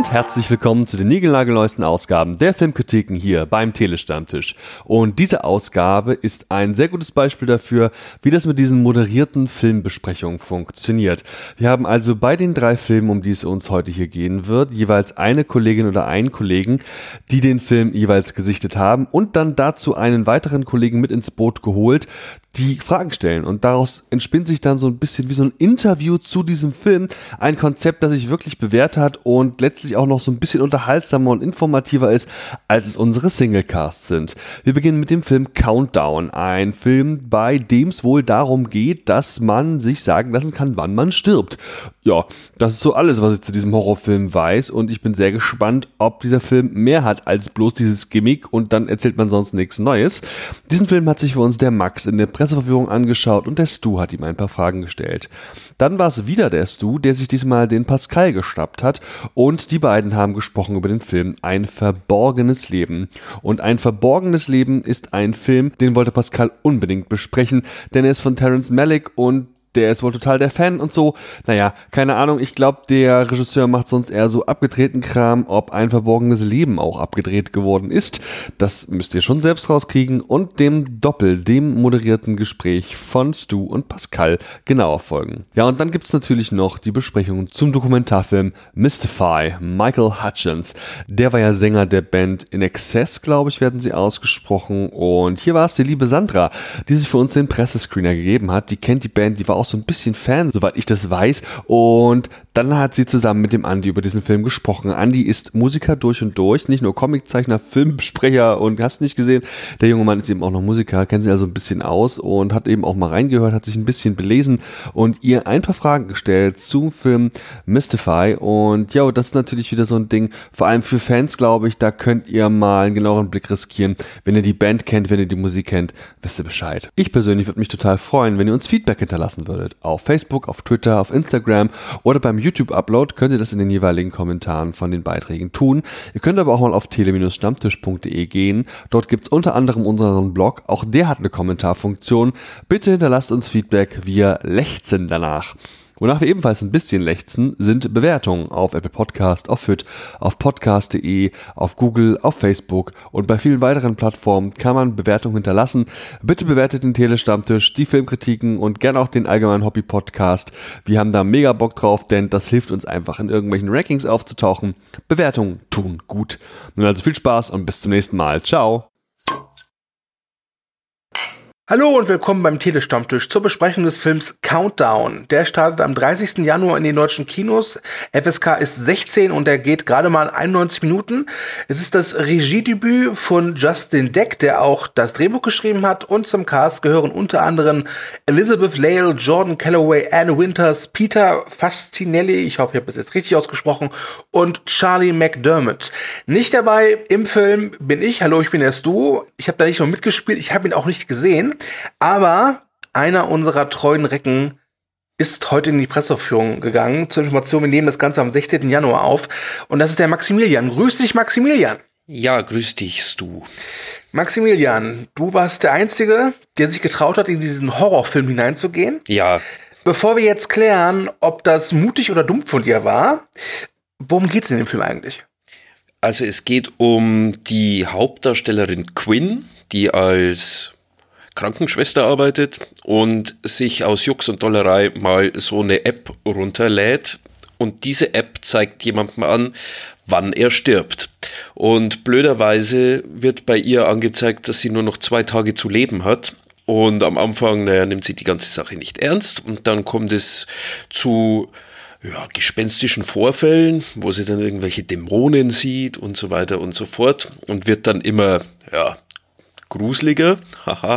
und herzlich willkommen zu den niegelnagelneuesten Ausgaben der Filmkritiken hier beim Telestammtisch. Und diese Ausgabe ist ein sehr gutes Beispiel dafür, wie das mit diesen moderierten Filmbesprechungen funktioniert. Wir haben also bei den 3 Filmen, um die es uns heute hier gehen wird, jeweils eine Kollegin oder einen Kollegen, die den Film jeweils gesichtet haben und dann dazu einen weiteren Kollegen mit ins Boot geholt, die Fragen stellen. Und daraus entspinnt sich dann so ein bisschen wie so ein Interview zu diesem Film. Ein Konzept, das sich wirklich bewährt hat und letztlich auch noch so ein bisschen unterhaltsamer und informativer ist, als es unsere Singlecasts sind. Wir beginnen mit dem Film Countdown. Ein Film, bei dem es wohl darum geht, dass man sich sagen lassen kann, wann man stirbt. Ja, das ist so alles, was ich zu diesem Horrorfilm weiß. Und ich bin sehr gespannt, ob dieser Film mehr hat als bloß dieses Gimmick und dann erzählt man sonst nichts Neues. Diesen Film hat sich für uns der Max in der Presseverführung angeschaut und der Stu hat ihm ein paar Fragen gestellt. Dann war es wieder der Stu, der sich diesmal den Pascal geschnappt hat und die beiden haben gesprochen über den Film Ein verborgenes Leben. Und Ein verborgenes Leben ist ein Film, den wollte Pascal unbedingt besprechen, denn er ist von Terrence Malick und der ist wohl total der Fan und so. Naja, keine Ahnung, ich glaube, der Regisseur macht sonst eher so abgedrehten Kram, ob Ein verborgenes Leben auch abgedreht geworden ist. Das müsst ihr schon selbst rauskriegen und dem moderierten Gespräch von Stu und Pascal genauer folgen. Ja, und dann gibt's natürlich noch die Besprechung zum Dokumentarfilm Mystify, Michael Hutchence. Der war ja Sänger der Band In Excess, glaube ich, werden sie ausgesprochen. Und hier war es die liebe Sandra, die sich für uns den Pressescreener gegeben hat. Die kennt die Band, die war auch so ein bisschen Fan, soweit ich das weiß. Und dann hat sie zusammen mit dem Andi über diesen Film gesprochen. Andi ist Musiker durch und durch, nicht nur Comiczeichner, Filmsprecher und hast nicht gesehen. Der junge Mann ist eben auch noch Musiker, kennt sich also ein bisschen aus und hat eben auch mal reingehört, hat sich ein bisschen belesen und ihr ein paar Fragen gestellt zum Film Mystify. Und ja, das ist natürlich wieder so ein Ding, vor allem für Fans, glaube ich, da könnt ihr mal einen genaueren Blick riskieren. Wenn ihr die Band kennt, wenn ihr die Musik kennt, wisst ihr Bescheid. Ich persönlich würde mich total freuen, wenn ihr uns Feedback hinterlassen würdet. Auf Facebook, auf Twitter, auf Instagram oder beim YouTube-Upload könnt ihr das in den jeweiligen Kommentaren von den Beiträgen tun. Ihr könnt aber auch mal auf tele-stammtisch.de gehen. Dort gibt es unter anderem unseren Blog. Auch der hat eine Kommentarfunktion. Bitte hinterlasst uns Feedback. Wir lechzen danach. Wonach wir ebenfalls ein bisschen lechzen, sind Bewertungen auf Apple Podcast, auf FIT, auf podcast.de, auf Google, auf Facebook und bei vielen weiteren Plattformen kann man Bewertungen hinterlassen. Bitte bewertet den Telestammtisch, die Filmkritiken und gerne auch den allgemeinen Hobby-Podcast. Wir haben da mega Bock drauf, denn das hilft uns einfach in irgendwelchen Rankings aufzutauchen. Bewertungen tun gut. Nun also viel Spaß und bis zum nächsten Mal. Ciao! Hallo und willkommen beim Telestammtisch zur Besprechung des Films Countdown. Der startet am 30. Januar in den deutschen Kinos. FSK ist 16 und der geht gerade mal 91 Minuten. Es ist das Regiedebüt von Justin Deck, der auch das Drehbuch geschrieben hat. Und zum Cast gehören unter anderem Elizabeth Lale, Jordan Calloway, Anne Winters, Peter Fascinelli, ich hoffe, ich habe das jetzt richtig ausgesprochen, und Charlie McDermott. Nicht dabei im Film bin ich. Hallo, ich bin der Stu. Ich habe da nicht nur mitgespielt, ich habe ihn auch nicht gesehen. Aber einer unserer treuen Recken ist heute in die Presseaufführung gegangen. Zur Information, wir nehmen das Ganze am 16. Januar auf. Und das ist der Maximilian. Grüß dich, Maximilian. Ja, grüß dich, Stu. Maximilian, du warst der Einzige, der sich getraut hat, in diesen Horrorfilm hineinzugehen. Ja. Bevor wir jetzt klären, ob das mutig oder dumm von dir war, worum geht's in dem Film eigentlich? Also es geht um die Hauptdarstellerin Quinn, die als Krankenschwester arbeitet und sich aus Jux und Dollerei mal so eine App runterlädt und diese App zeigt jemandem an, wann er stirbt. Und blöderweise wird bei ihr angezeigt, dass sie nur noch 2 Tage zu leben hat. Und am Anfang, nimmt sie die ganze Sache nicht ernst und dann kommt es zu gespenstischen Vorfällen, wo sie dann irgendwelche Dämonen sieht und so weiter und so fort und wird dann immer, gruseliger. Haha.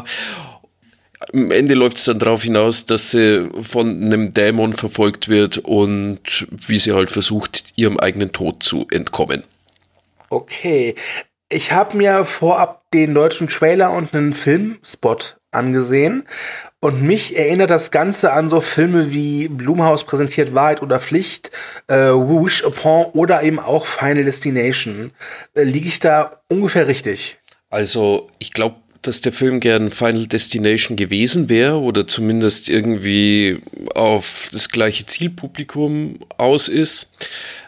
Am Ende läuft es dann darauf hinaus, dass sie von einem Dämon verfolgt wird und wie sie halt versucht, ihrem eigenen Tod zu entkommen. Okay. Ich habe mir vorab den deutschen Trailer und einen Filmspot angesehen und mich erinnert das Ganze an so Filme wie Blumhaus präsentiert Wahrheit oder Pflicht, We Wish Upon oder eben auch Final Destination. Liege ich da ungefähr richtig? Also ich glaube, dass der Film gern Final Destination gewesen wäre oder zumindest irgendwie auf das gleiche Zielpublikum aus ist.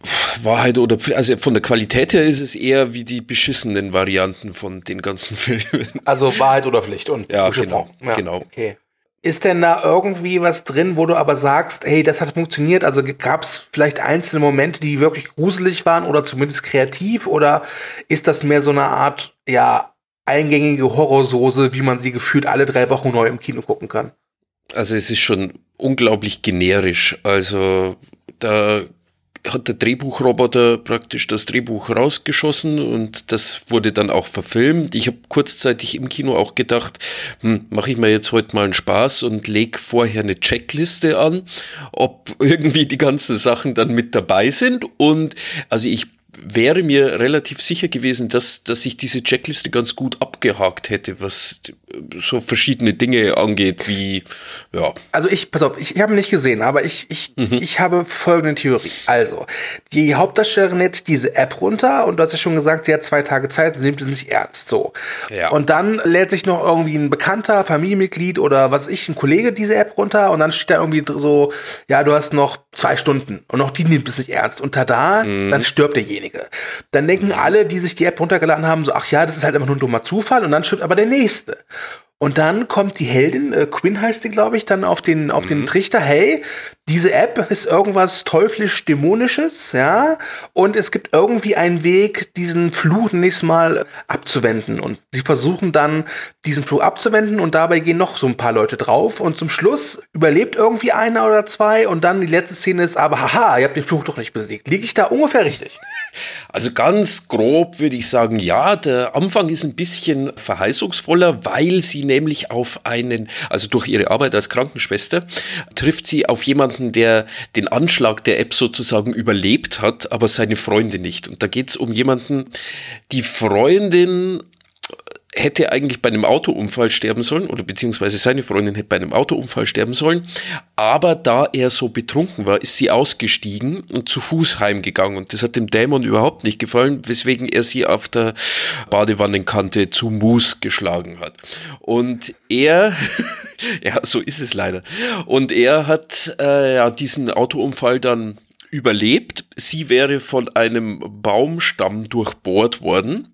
Wahrheit oder Pflicht, also von der Qualität her ist es eher wie die beschissenen Varianten von den ganzen Filmen. Also Wahrheit oder Pflicht und ja, genau, ja, genau. Okay. Ist denn da irgendwie was drin, wo du aber sagst, hey, das hat funktioniert? Also gab es vielleicht einzelne Momente, die wirklich gruselig waren oder zumindest kreativ? Oder ist das mehr so eine Art, ja, eingängige Horrorsoße, wie man sie gefühlt alle 3 Wochen neu im Kino gucken kann? Also es ist schon unglaublich generisch. Also da hat der Drehbuchroboter praktisch das Drehbuch rausgeschossen und das wurde dann auch verfilmt. Ich habe kurzzeitig im Kino auch gedacht, mache ich mir jetzt heute mal einen Spaß und leg vorher eine Checkliste an, ob irgendwie die ganzen Sachen dann mit dabei sind. Und also ich wäre mir relativ sicher gewesen, dass ich diese Checkliste ganz gut abgehakt hätte, was so verschiedene Dinge angeht, wie, ja. Also pass auf, ich habe ihn nicht gesehen, aber ich habe folgende Theorie. Also, die Hauptdarstellerin lädt diese App runter und du hast ja schon gesagt, sie hat 2 Tage Zeit, sie nimmt es nicht ernst, so. Ja. Und dann lädt sich noch irgendwie ein Bekannter, Familienmitglied oder ein Kollege diese App runter und dann steht da irgendwie so, ja, du hast noch 2 Stunden und auch die nimmt es nicht ernst. Und tada, dann stirbt derjenige. Dann denken alle, die sich die App runtergeladen haben, so, ach ja, das ist halt einfach nur ein dummer Zufall und dann stirbt aber der Nächste. Und dann kommt die Heldin, Quinn heißt die, glaube ich, dann auf den Trichter, hey, diese App ist irgendwas teuflisch-dämonisches, ja, und es gibt irgendwie einen Weg, diesen Fluch nächstes Mal abzuwenden. Und sie versuchen dann, diesen Fluch abzuwenden und dabei gehen noch so ein paar Leute drauf und zum Schluss überlebt irgendwie einer oder 2 und dann die letzte Szene ist aber, haha, ihr habt den Fluch doch nicht besiegt. Liege ich da ungefähr richtig? Also ganz grob würde ich sagen, ja, der Anfang ist ein bisschen verheißungsvoller, weil sie nämlich also durch ihre Arbeit als Krankenschwester, trifft sie auf jemanden, der den Anschlag der App sozusagen überlebt hat, aber seine Freunde nicht. Und da geht es um jemanden, die Freundin hätte eigentlich bei einem Autounfall sterben sollen, oder beziehungsweise seine Freundin hätte bei einem Autounfall sterben sollen, aber da er so betrunken war, ist sie ausgestiegen und zu Fuß heimgegangen und das hat dem Dämon überhaupt nicht gefallen, weswegen er sie auf der Badewannenkante zu Mus geschlagen hat. Und er, ja, so ist es leider, und er hat diesen Autounfall dann überlebt. Sie wäre von einem Baumstamm durchbohrt worden.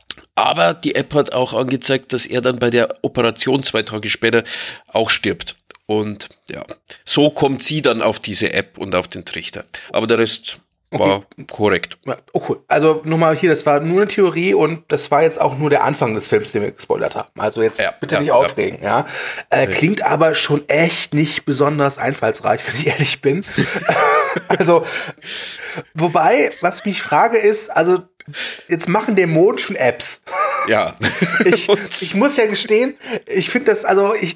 Aber die App hat auch angezeigt, dass er dann bei der Operation 2 Tage später auch stirbt. Und ja, so kommt sie dann auf diese App und auf den Trichter. Aber der Rest war korrekt. Ja, okay. Also nochmal hier, das war nur eine Theorie und das war jetzt auch nur der Anfang des Films, den wir gespoilert haben. Also jetzt bitte nicht aufregen. Ja. Klingt aber schon echt nicht besonders einfallsreich, wenn ich ehrlich bin. Also, wobei, was ich mich frage ist, also jetzt machen Dämonen schon Apps. Ja. Ich muss ja gestehen, ich finde das,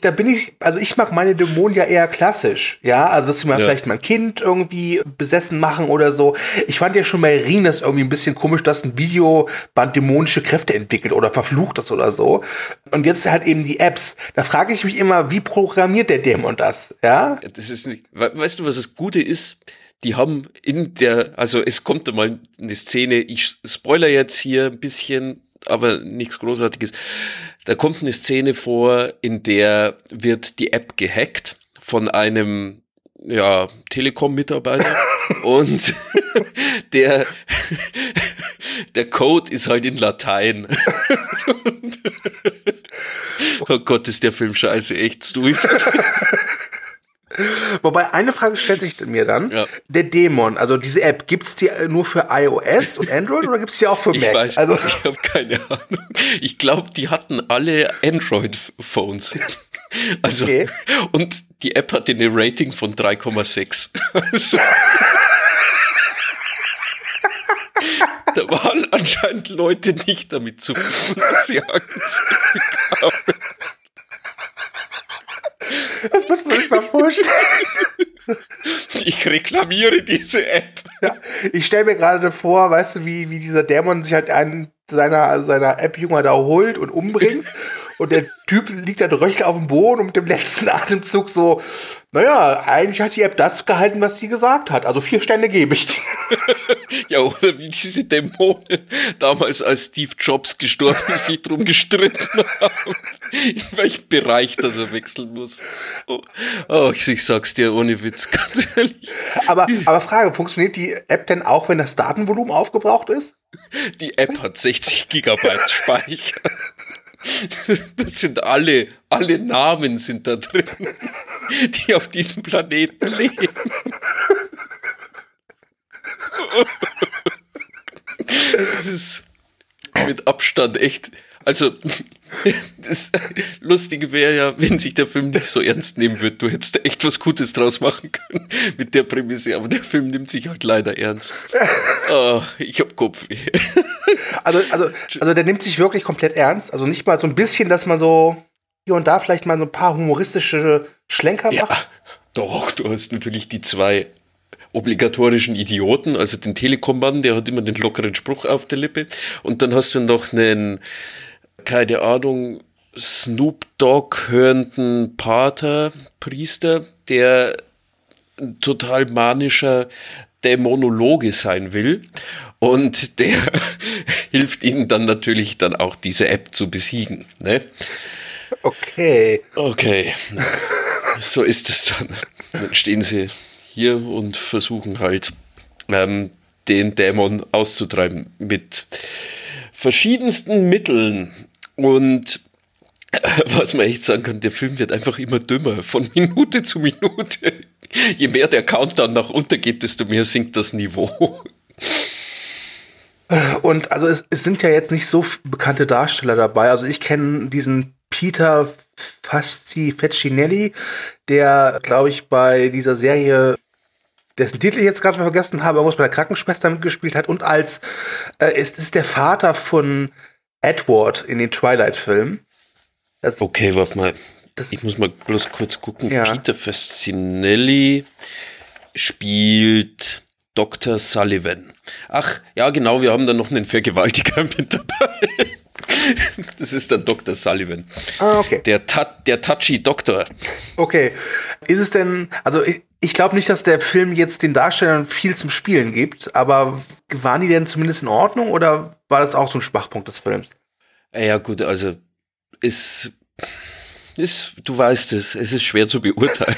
ich mag meine Dämonen ja eher klassisch. Ja, also dass sie mal vielleicht mein Kind irgendwie besessen machen oder so. Ich fand ja schon bei Ring das irgendwie ein bisschen komisch, dass ein Videoband dämonische Kräfte entwickelt oder verflucht ist oder so. Und jetzt halt eben die Apps. Da frage ich mich immer, wie programmiert der Dämon das? Ja? Das ist nicht, weißt du, was das Gute ist? Die haben also es kommt einmal eine Szene, ich spoiler jetzt hier ein bisschen, aber nichts Großartiges. Da kommt eine Szene vor, in der wird die App gehackt von einem, Telekom-Mitarbeiter und der Code ist halt in Latein. Oh Gott, ist der Film scheiße, echt, du bist. Wobei, eine Frage stellt sich mir dann. Ja. Der Dämon, also diese App, gibt's die nur für iOS und Android oder gibt's die auch für Mac? Ich habe keine Ahnung. Ich glaube, die hatten alle Android-Phones. Also, okay. Und die App hatte eine Rating von 3,6. Also, da waren anscheinend Leute nicht damit zufrieden, was sie angezeigt haben. Das muss man sich mal vorstellen. Ich reklamiere diese App. Ja, ich stelle mir gerade vor, weißt du, wie dieser Dämon sich halt einen seiner App-Jünger da holt und umbringt. Und der Typ liegt da röchelt auf dem Boden und mit dem letzten Atemzug so, naja, eigentlich hat die App das gehalten, was sie gesagt hat. Also 4 Sterne gebe ich dir. Ja, oder wie diese Dämonen damals, als Steve Jobs gestorben ist, sich drum gestritten haben, in welchem Bereich das er wechseln muss. Oh, ich sag's dir ohne Witz, ganz ehrlich. Aber Frage, funktioniert die App denn auch, wenn das Datenvolumen aufgebraucht ist? Die App hat 60 Gigabyte Speicher. Das sind alle Namen sind da drin, die auf diesem Planeten leben. Das ist mit Abstand echt, also das Lustige wäre ja, wenn sich der Film nicht so ernst nehmen würde. Du hättest da echt was Gutes draus machen können mit der Prämisse, aber der Film nimmt sich halt leider ernst. Oh, ich hab Kopfweh. Also der nimmt sich wirklich komplett ernst. Also nicht mal so ein bisschen, dass man so hier und da vielleicht mal so ein paar humoristische Schlenker macht. Ja, doch, du hast natürlich die 2 obligatorischen Idioten, also den Telekom-Mann, der hat immer den lockeren Spruch auf der Lippe. Und dann hast du noch einen, keine Ahnung, Snoop Dogg hörenden Pater, Priester, der ein total manischer Dämonologe sein will. Und der hilft ihnen dann natürlich dann auch diese App zu besiegen. Ne? Okay. So ist es dann. Dann stehen sie hier und versuchen halt, den Dämon auszutreiben mit verschiedensten Mitteln. Und was man echt sagen kann, der Film wird einfach immer dümmer, von Minute zu Minute. Je mehr der Countdown nach unten geht, desto mehr sinkt das Niveau. Und also es sind ja jetzt nicht so bekannte Darsteller dabei. Also ich kenne diesen Peter Facinelli, der, glaube ich, bei dieser Serie, dessen Titel ich jetzt gerade vergessen habe, irgendwas bei der Krankenschwester mitgespielt hat und es ist der Vater von Edward in den Twilight-Filmen. Okay, warte mal. Ich muss mal bloß kurz gucken. Ja. Peter Facinelli spielt Dr. Sullivan. Ach, ja genau, wir haben da noch einen Vergewaltiger mit dabei. Das ist dann Dr. Sullivan. Ah, okay. Der touchy Doktor. Okay. Ist es denn, also ich glaube nicht, dass der Film jetzt den Darstellern viel zum Spielen gibt, aber waren die denn zumindest in Ordnung oder war das auch so ein Schwachpunkt des Films? Ja gut, also du weißt es ist schwer zu beurteilen.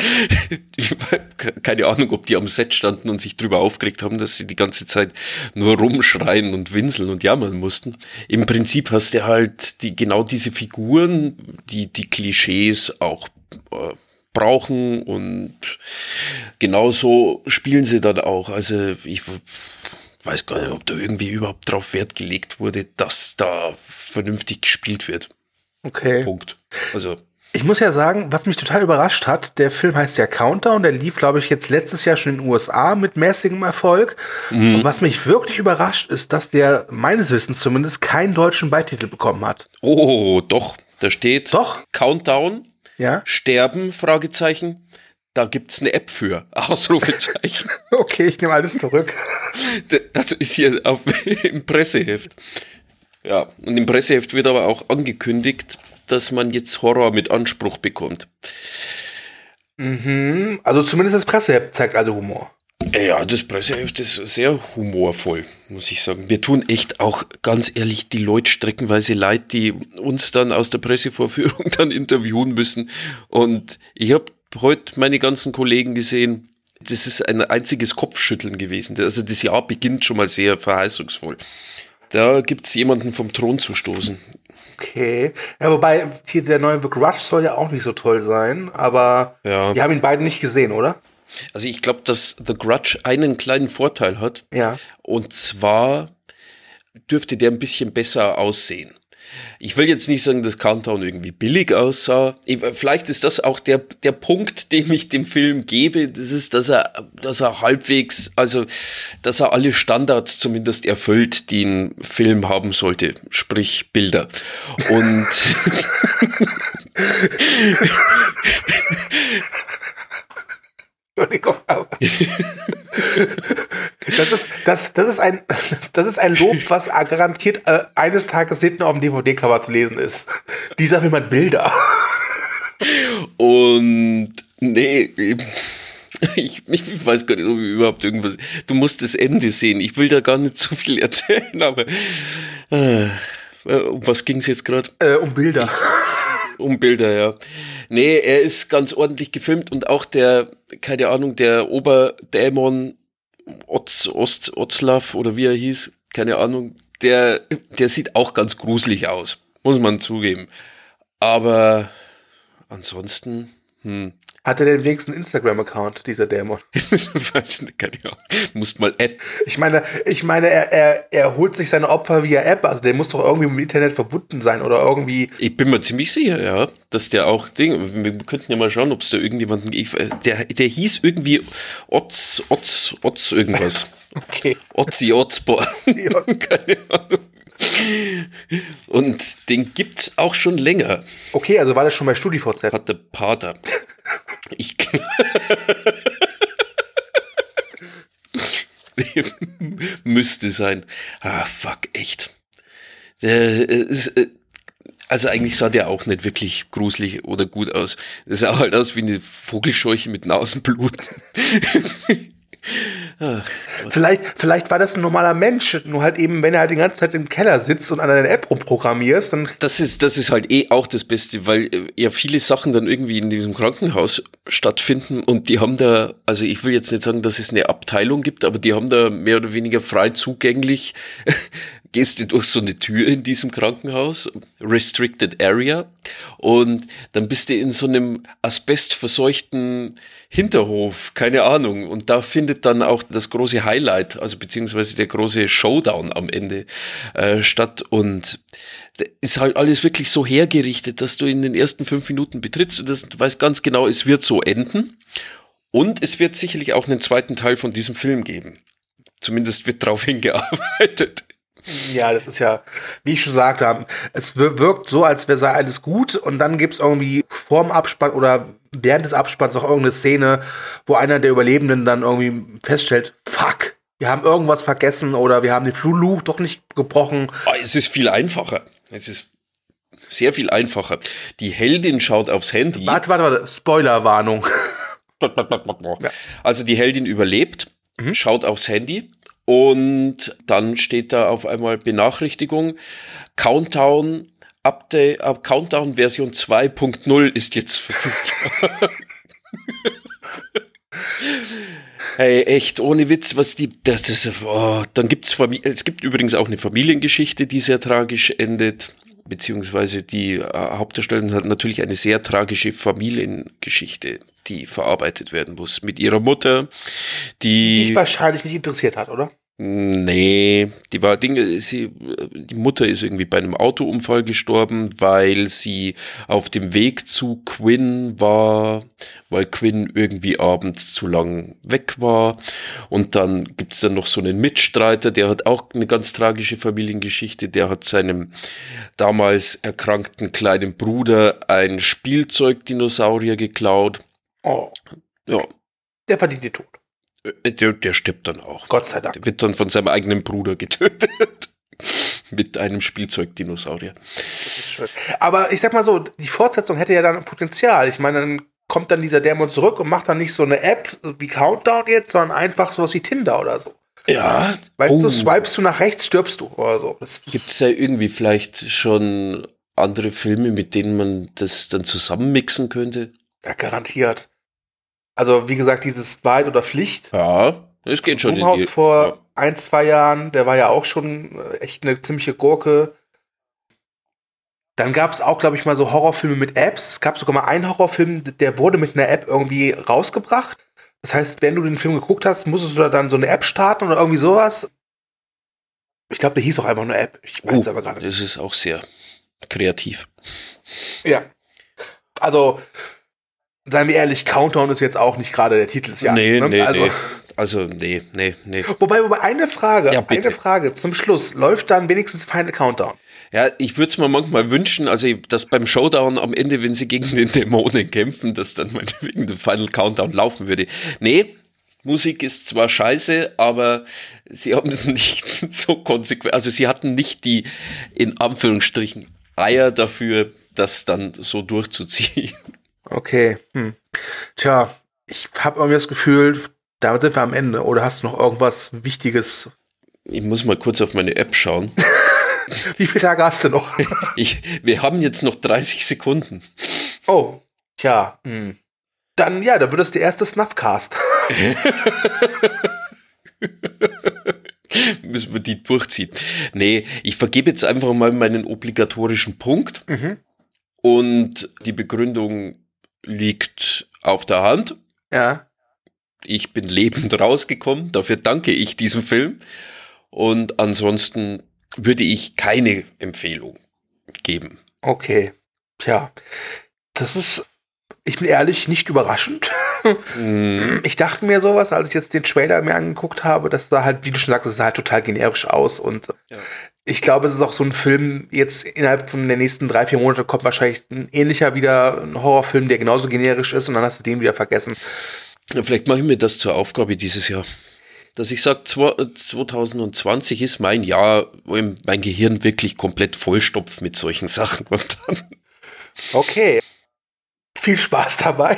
Keine Ahnung, ob die am Set standen und sich drüber aufgeregt haben, dass sie die ganze Zeit nur rumschreien und winseln und jammern mussten. Im Prinzip hast du halt genau diese Figuren, die Klischees auch brauchen und genauso spielen sie dann auch. Also ich weiß gar nicht, ob da irgendwie überhaupt drauf Wert gelegt wurde, dass da vernünftig gespielt wird. Okay. Punkt. Also. Ich muss ja sagen, was mich total überrascht hat, der Film heißt ja Countdown, der lief, glaube ich, jetzt letztes Jahr schon in den USA mit mäßigem Erfolg. Mhm. Und was mich wirklich überrascht, ist, dass der meines Wissens zumindest keinen deutschen Beititel bekommen hat. Oh, doch, da steht doch? Countdown, ja? Sterben, Fragezeichen. Da gibt's eine App für, Ausrufezeichen. Okay, ich nehme alles zurück. Das ist hier im Presseheft. Ja, und im Presseheft wird aber auch angekündigt, dass man jetzt Horror mit Anspruch bekommt. Mhm. Also zumindest das Presseheft zeigt also Humor. Ja, das Presseheft ist sehr humorvoll, muss ich sagen. Wir tun echt auch, ganz ehrlich, die Leute streckenweise leid, die uns dann aus der Pressevorführung dann interviewen müssen. Und ich habe heute meine ganzen Kollegen gesehen, das ist ein einziges Kopfschütteln gewesen. Also das Jahr beginnt schon mal sehr verheißungsvoll. Da gibt's jemanden vom Thron zu stoßen. Okay. Ja, wobei hier der neue The Grudge soll ja auch nicht so toll sein, aber ja. Wir haben ihn beide nicht gesehen, oder? Also ich glaube, dass The Grudge einen kleinen Vorteil hat. Ja. Und zwar dürfte der ein bisschen besser aussehen. Ich will jetzt nicht sagen, dass Countdown irgendwie billig aussah. Vielleicht ist das auch der Punkt, den ich dem Film gebe. Das ist, dass er halbwegs, also, dass er alle Standards zumindest erfüllt, die ein Film haben sollte. Sprich Bilder. Und Entschuldigung, aber das ist ein Lob, was garantiert eines Tages hinten auf dem DVD-Cover zu lesen ist. Dieser Film hat Bilder. Und nee, ich weiß gar nicht, ob ich überhaupt irgendwas. Du musst das Ende sehen. Ich will da gar nicht zu viel erzählen, aber um was ging es jetzt gerade? Um Bilder. Um Bilder, ja. Nee, er ist ganz ordentlich gefilmt und auch der Oberdämon Otzlaff oder wie er hieß, keine Ahnung, der sieht auch ganz gruselig aus, muss man zugeben. Aber ansonsten, Hat er denn wenigstens einen Instagram-Account, dieser Dämon? weiß nicht, keine Ahnung. Musst mal adden. Ich meine, er holt sich seine Opfer via App, also der muss doch irgendwie mit dem Internet verbunden sein oder irgendwie. Ich bin mir ziemlich sicher, ja, dass der auch wir könnten ja mal schauen, ob es da irgendjemanden gibt. Der hieß irgendwie Otz irgendwas. Okay. Otzi Otzbohr. Keine Ahnung. Und den gibt's auch schon länger. Okay, also war das schon bei StudiVZ? Hat der Pater. Müsste sein. Ah, fuck, echt. Also eigentlich sah der auch nicht wirklich gruselig oder gut aus. Das sah halt aus wie eine Vogelscheuche mit Nasenblut. Ach, vielleicht war das ein normaler Mensch, nur halt eben, wenn er halt die ganze Zeit im Keller sitzt und an einer App rumprogrammierst, dann... Das ist halt auch das Beste, weil ja viele Sachen dann irgendwie in diesem Krankenhaus stattfinden und die haben da, also ich will jetzt nicht sagen, dass es eine Abteilung gibt, aber die haben da mehr oder weniger frei zugänglich, gehst du durch so eine Tür in diesem Krankenhaus, Restricted Area, und dann bist du in so einem asbestverseuchten Hinterhof, keine Ahnung, und da findet dann auch das große Highlight, also beziehungsweise der große Showdown am Ende statt, und ist halt alles wirklich so hergerichtet, dass du in den ersten 5 Minuten betrittst und du weißt ganz genau, es wird so enden, und es wird sicherlich auch einen zweiten Teil von diesem Film geben. Zumindest wird darauf hingearbeitet. Ja, das ist ja, wie ich schon sagte, es wirkt so, als sei alles gut, und dann gibt es irgendwie vorm Abspann oder während des Abspanns auch irgendeine Szene, wo einer der Überlebenden dann irgendwie feststellt, fuck, wir haben irgendwas vergessen oder wir haben den Fluch doch nicht gebrochen. Es ist viel einfacher. Es ist sehr viel einfacher. Die Heldin schaut aufs Handy. Warte, Spoilerwarnung. Ja. Also die Heldin überlebt, schaut aufs Handy. Und dann steht da auf einmal Benachrichtigung, Countdown Version 2.0 ist jetzt verfügbar. Hey, echt, ohne Witz, dann es gibt übrigens auch eine Familiengeschichte, die sehr tragisch endet, beziehungsweise die Hauptdarstellerin hat natürlich eine sehr tragische Familiengeschichte, die verarbeitet werden muss, mit ihrer Mutter, die dich wahrscheinlich nicht interessiert hat, oder? Nee, die Mutter ist irgendwie bei einem Autounfall gestorben, weil sie auf dem Weg zu Quinn war, weil Quinn irgendwie abends zu lang weg war. Und dann gibt's dann noch so einen Mitstreiter, der hat auch eine ganz tragische Familiengeschichte, der hat seinem damals erkrankten kleinen Bruder ein Spielzeugdinosaurier geklaut. Oh. Ja. Der verdient den Tod. Der stirbt dann auch. Gott sei Dank. Der wird dann von seinem eigenen Bruder getötet. Mit einem Spielzeugdinosaurier. Das ist schön. Aber ich sag mal so, die Fortsetzung hätte ja dann Potenzial. Ich meine, dann kommt dann dieser Dämon zurück und macht dann nicht so eine App wie Countdown jetzt, sondern einfach sowas wie Tinder oder so. Ja. Weißt du, swipest du nach rechts, stirbst du oder so. Gibt's ja irgendwie vielleicht schon andere Filme, mit denen man das dann zusammenmixen könnte? Ja, garantiert. Also, wie gesagt, dieses Wahrheit oder Pflicht. Ja, es geht schon. Blumhaus vor 1-2 Jahren, der war ja auch schon echt eine ziemliche Gurke. Dann gab es auch, glaube ich, mal so Horrorfilme mit Apps. Es gab sogar mal einen Horrorfilm, der wurde mit einer App irgendwie rausgebracht. Das heißt, wenn du den Film geguckt hast, musstest du da dann so eine App starten oder irgendwie sowas. Ich glaube, der hieß auch einfach nur App. Ich weiß aber gar nicht. Das ist auch sehr kreativ. Ja. Also, seien wir ehrlich, Countdown ist jetzt auch nicht gerade der Titel des Jahres. Nee. Nee. Wobei eine Frage, ja, eine Frage zum Schluss. Läuft dann wenigstens Final Countdown? Ja, ich würde es mir manchmal wünschen, also dass beim Showdown am Ende, wenn sie gegen den Dämonen kämpfen, dass dann meinetwegen der Final Countdown laufen würde. Nee, Musik ist zwar scheiße, aber sie haben es nicht so konsequent, also sie hatten nicht die, in Anführungsstrichen, Eier dafür, das dann so durchzuziehen. Okay. Tja, ich habe irgendwie das Gefühl, damit sind wir am Ende. Oder hast du noch irgendwas Wichtiges? Ich muss mal kurz auf meine App schauen. Wie viele Tage hast du noch? Wir haben jetzt noch 30 Sekunden. Oh, tja. Dann wird das der erste Snuffcast. Müssen wir die durchziehen. Nee, ich vergebe jetzt einfach mal meinen obligatorischen Punkt. Und die Begründung liegt auf der Hand. Ja. Ich bin lebend rausgekommen. Dafür danke ich diesem Film. Und ansonsten würde ich keine Empfehlung geben. Okay. Tja. Das ist, ich bin ehrlich, nicht überraschend. Ich dachte mir sowas, als ich jetzt den Trailer mir angeguckt habe, das sah halt, wie du schon sagst, das sah halt total generisch aus. Und ich glaube, es ist auch so ein Film, jetzt innerhalb von den nächsten 3-4 Monaten kommt wahrscheinlich ein ähnlicher wieder, ein Horrorfilm, der genauso generisch ist und dann hast du den wieder vergessen. Ja, vielleicht mache ich mir das zur Aufgabe dieses Jahr. Dass ich sage, 2020 ist mein Jahr, wo mein Gehirn wirklich komplett vollstopft mit solchen Sachen. Und dann okay. Viel Spaß dabei.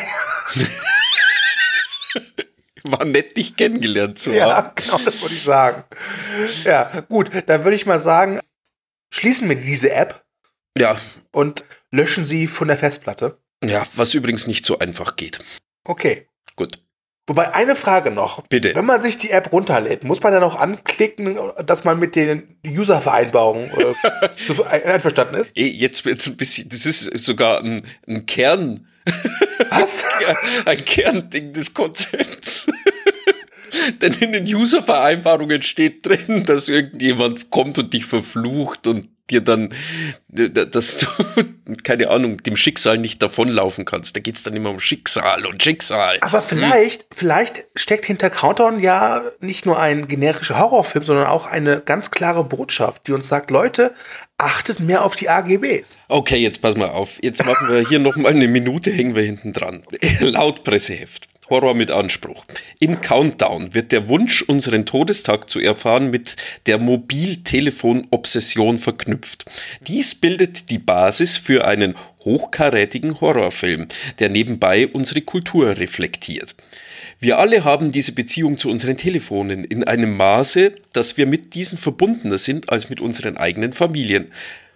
War nett, dich kennengelernt zu haben. Ja, genau, das wollte ich sagen. Ja, gut, dann würde ich mal sagen, schließen wir diese App. Ja. Und löschen sie von der Festplatte. Ja, was übrigens nicht so einfach geht. Okay. Gut. Wobei, eine Frage noch. Bitte. Wenn man sich die App runterlädt, muss man dann auch anklicken, dass man mit den User-Vereinbarungen einverstanden ist? Jetzt wird's ein bisschen, das ist sogar ein Kern. Was? Ein Kernding des Konzepts. Denn in den User-Vereinbarungen steht drin, dass irgendjemand kommt und dich verflucht und dir dann, dass du, keine Ahnung, dem Schicksal nicht davonlaufen kannst. Da geht's dann immer um Schicksal und Schicksal. Aber vielleicht steckt hinter Countdown ja nicht nur ein generischer Horrorfilm, sondern auch eine ganz klare Botschaft, die uns sagt, Leute, achtet mehr auf die AGBs. Okay, jetzt pass mal auf. Jetzt machen wir hier noch mal eine Minute, hängen wir hinten dran. Laut Presseheft. Horror mit Anspruch. In Countdown wird der Wunsch, unseren Todestag zu erfahren, mit der Mobiltelefon-Obsession verknüpft. Dies bildet die Basis für einen hochkarätigen Horrorfilm, der nebenbei unsere Kultur reflektiert. Wir alle haben diese Beziehung zu unseren Telefonen in einem Maße, dass wir mit diesen verbundener sind als mit unseren eigenen Familien.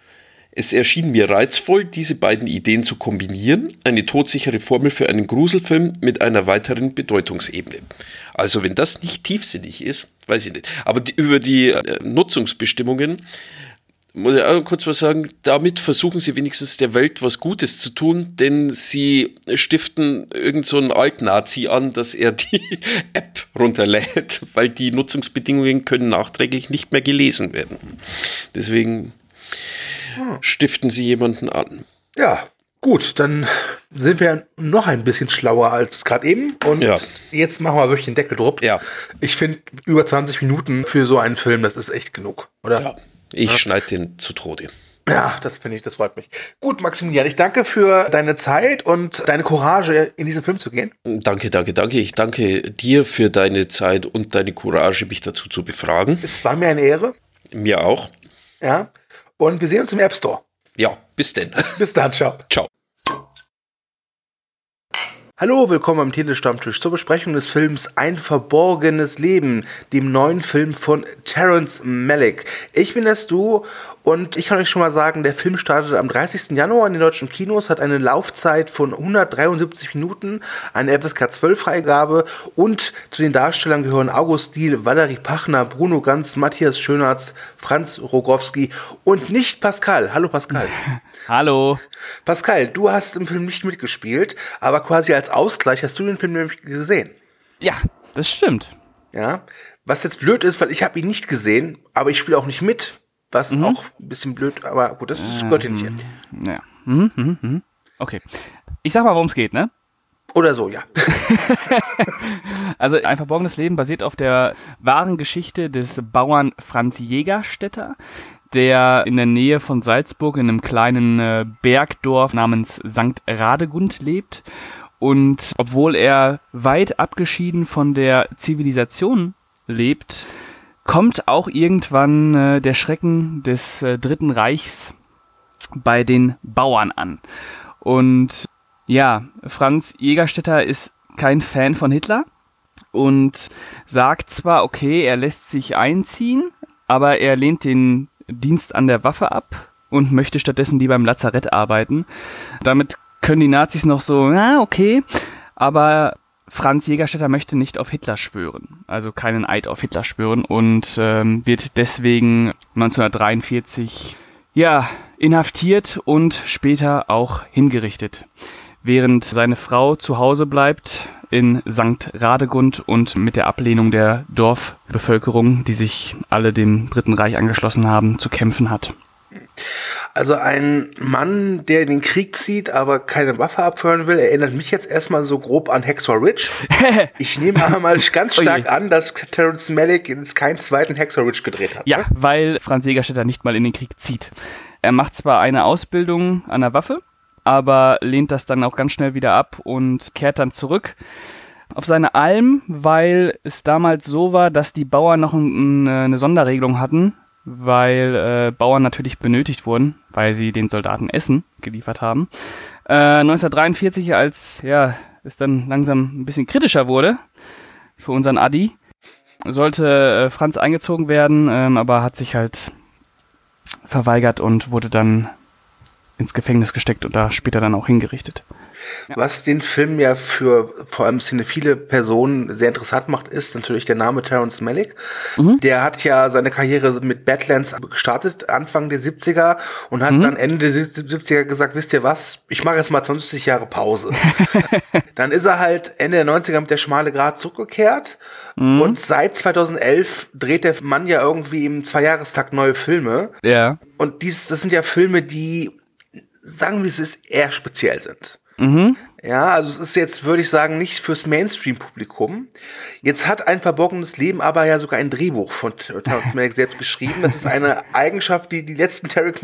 Es erschien mir reizvoll, diese beiden Ideen zu kombinieren, eine todsichere Formel für einen Gruselfilm mit einer weiteren Bedeutungsebene. Also wenn das nicht tiefsinnig ist, weiß ich nicht. Aber über die Nutzungsbestimmungen muss ich auch kurz was sagen, damit versuchen sie wenigstens der Welt was Gutes zu tun, denn sie stiften irgend so einen Alt-Nazi an, dass er die App runterlädt, weil die Nutzungsbedingungen können nachträglich nicht mehr gelesen werden. Deswegen stiften sie jemanden an. Ja, gut, dann sind wir noch ein bisschen schlauer als gerade eben. Und jetzt machen wir wirklich den Deckel drauf. Ja. Ich finde, über 20 Minuten für so einen Film, das ist echt genug, oder? Ja, ich schneide den zu Tode. Ja, das finde ich, das freut mich. Gut, Maximilian, ich danke für deine Zeit und deine Courage, in diesen Film zu gehen. Danke. Ich danke dir für deine Zeit und deine Courage, mich dazu zu befragen. Es war mir eine Ehre. Mir auch. Ja. Und wir sehen uns im App Store. Ja, bis denn. Bis dann, ciao. Ciao. Hallo, willkommen am Telestammtisch zur Besprechung des Films Ein verborgenes Leben, dem neuen Film von Terrence Malick. Ich bin das Du und ich kann euch schon mal sagen, der Film startet am 30. Januar in den deutschen Kinos, hat eine Laufzeit von 173 Minuten, eine FSK 12 Freigabe und zu den Darstellern gehören August Diehl, Valerie Pachner, Bruno Ganz, Matthias Schönartz, Franz Rogowski und nicht Pascal. Hallo Pascal. Hallo. Pascal, du hast im Film nicht mitgespielt, aber quasi als Ausgleich hast du den Film nämlich gesehen. Ja, das stimmt. Ja, was jetzt blöd ist, weil ich habe ihn nicht gesehen, aber ich spiele auch nicht mit, was auch ein bisschen blöd, aber gut, das gehört hier nicht hin. Ja. Okay. Ich sag mal, worum es geht, ne? Oder so, ja. Also, Ein verborgenes Leben basiert auf der wahren Geschichte des Bauern Franz Jägerstätter, der in der Nähe von Salzburg in einem kleinen Bergdorf namens St. Radegund lebt Und obwohl er weit abgeschieden von der Zivilisation lebt, kommt auch irgendwann der Schrecken des Dritten Reichs bei den Bauern an. Und ja, Franz Jägerstätter ist kein Fan von Hitler und sagt zwar, okay, er lässt sich einziehen, aber er lehnt den Dienst an der Waffe ab und möchte stattdessen lieber im Lazarett arbeiten. Damit können die Nazis noch so, na okay, aber Franz Jägerstätter möchte nicht auf Hitler schwören, also keinen Eid auf Hitler schwören und wird deswegen 1943 inhaftiert und später auch hingerichtet, während seine Frau zu Hause bleibt in St. Radegund und mit der Ablehnung der Dorfbevölkerung, die sich alle dem Dritten Reich angeschlossen haben, zu kämpfen hat. Also ein Mann, der in den Krieg zieht, aber keine Waffe abfeuern will, erinnert mich jetzt erstmal so grob an Hacksaw Ridge. Ich nehme aber mal ganz stark an, dass Terrence Malick jetzt keinen zweiten Hacksaw Ridge gedreht hat. Ja, ne? weil Franz Jägerstätter nicht mal in den Krieg zieht. Er macht zwar eine Ausbildung an der Waffe, aber lehnt das dann auch ganz schnell wieder ab und kehrt dann zurück auf seine Alm, weil es damals so war, dass die Bauern noch eine Sonderregelung hatten, weil Bauern natürlich benötigt wurden, weil sie den Soldaten Essen geliefert haben. 1943, als es dann langsam ein bisschen kritischer wurde für unseren Adi, sollte Franz eingezogen werden, aber hat sich halt verweigert und wurde dann ins Gefängnis gesteckt und da später dann auch hingerichtet. Ja. Was den Film ja für vor allem viele Personen sehr interessant macht, ist natürlich der Name Terrence Malick. Der hat ja seine Karriere mit Badlands gestartet, Anfang der 70er und hat dann Ende der 70er gesagt, wisst ihr was, ich mache jetzt mal 20 Jahre Pause. Dann ist er halt Ende der 90er mit Der schmale Grat zurückgekehrt und seit 2011 dreht der Mann ja irgendwie im 2-Jahrestakt neue Filme. Ja. Und das sind ja Filme, die, sagen wir es ist, eher speziell sind. Ja, also es ist jetzt, würde ich sagen, nicht fürs Mainstream-Publikum. Jetzt hat Ein verborgenes Leben aber ja sogar ein Drehbuch von Terrence Malick selbst geschrieben. Das ist eine Eigenschaft, die die letzten Terrence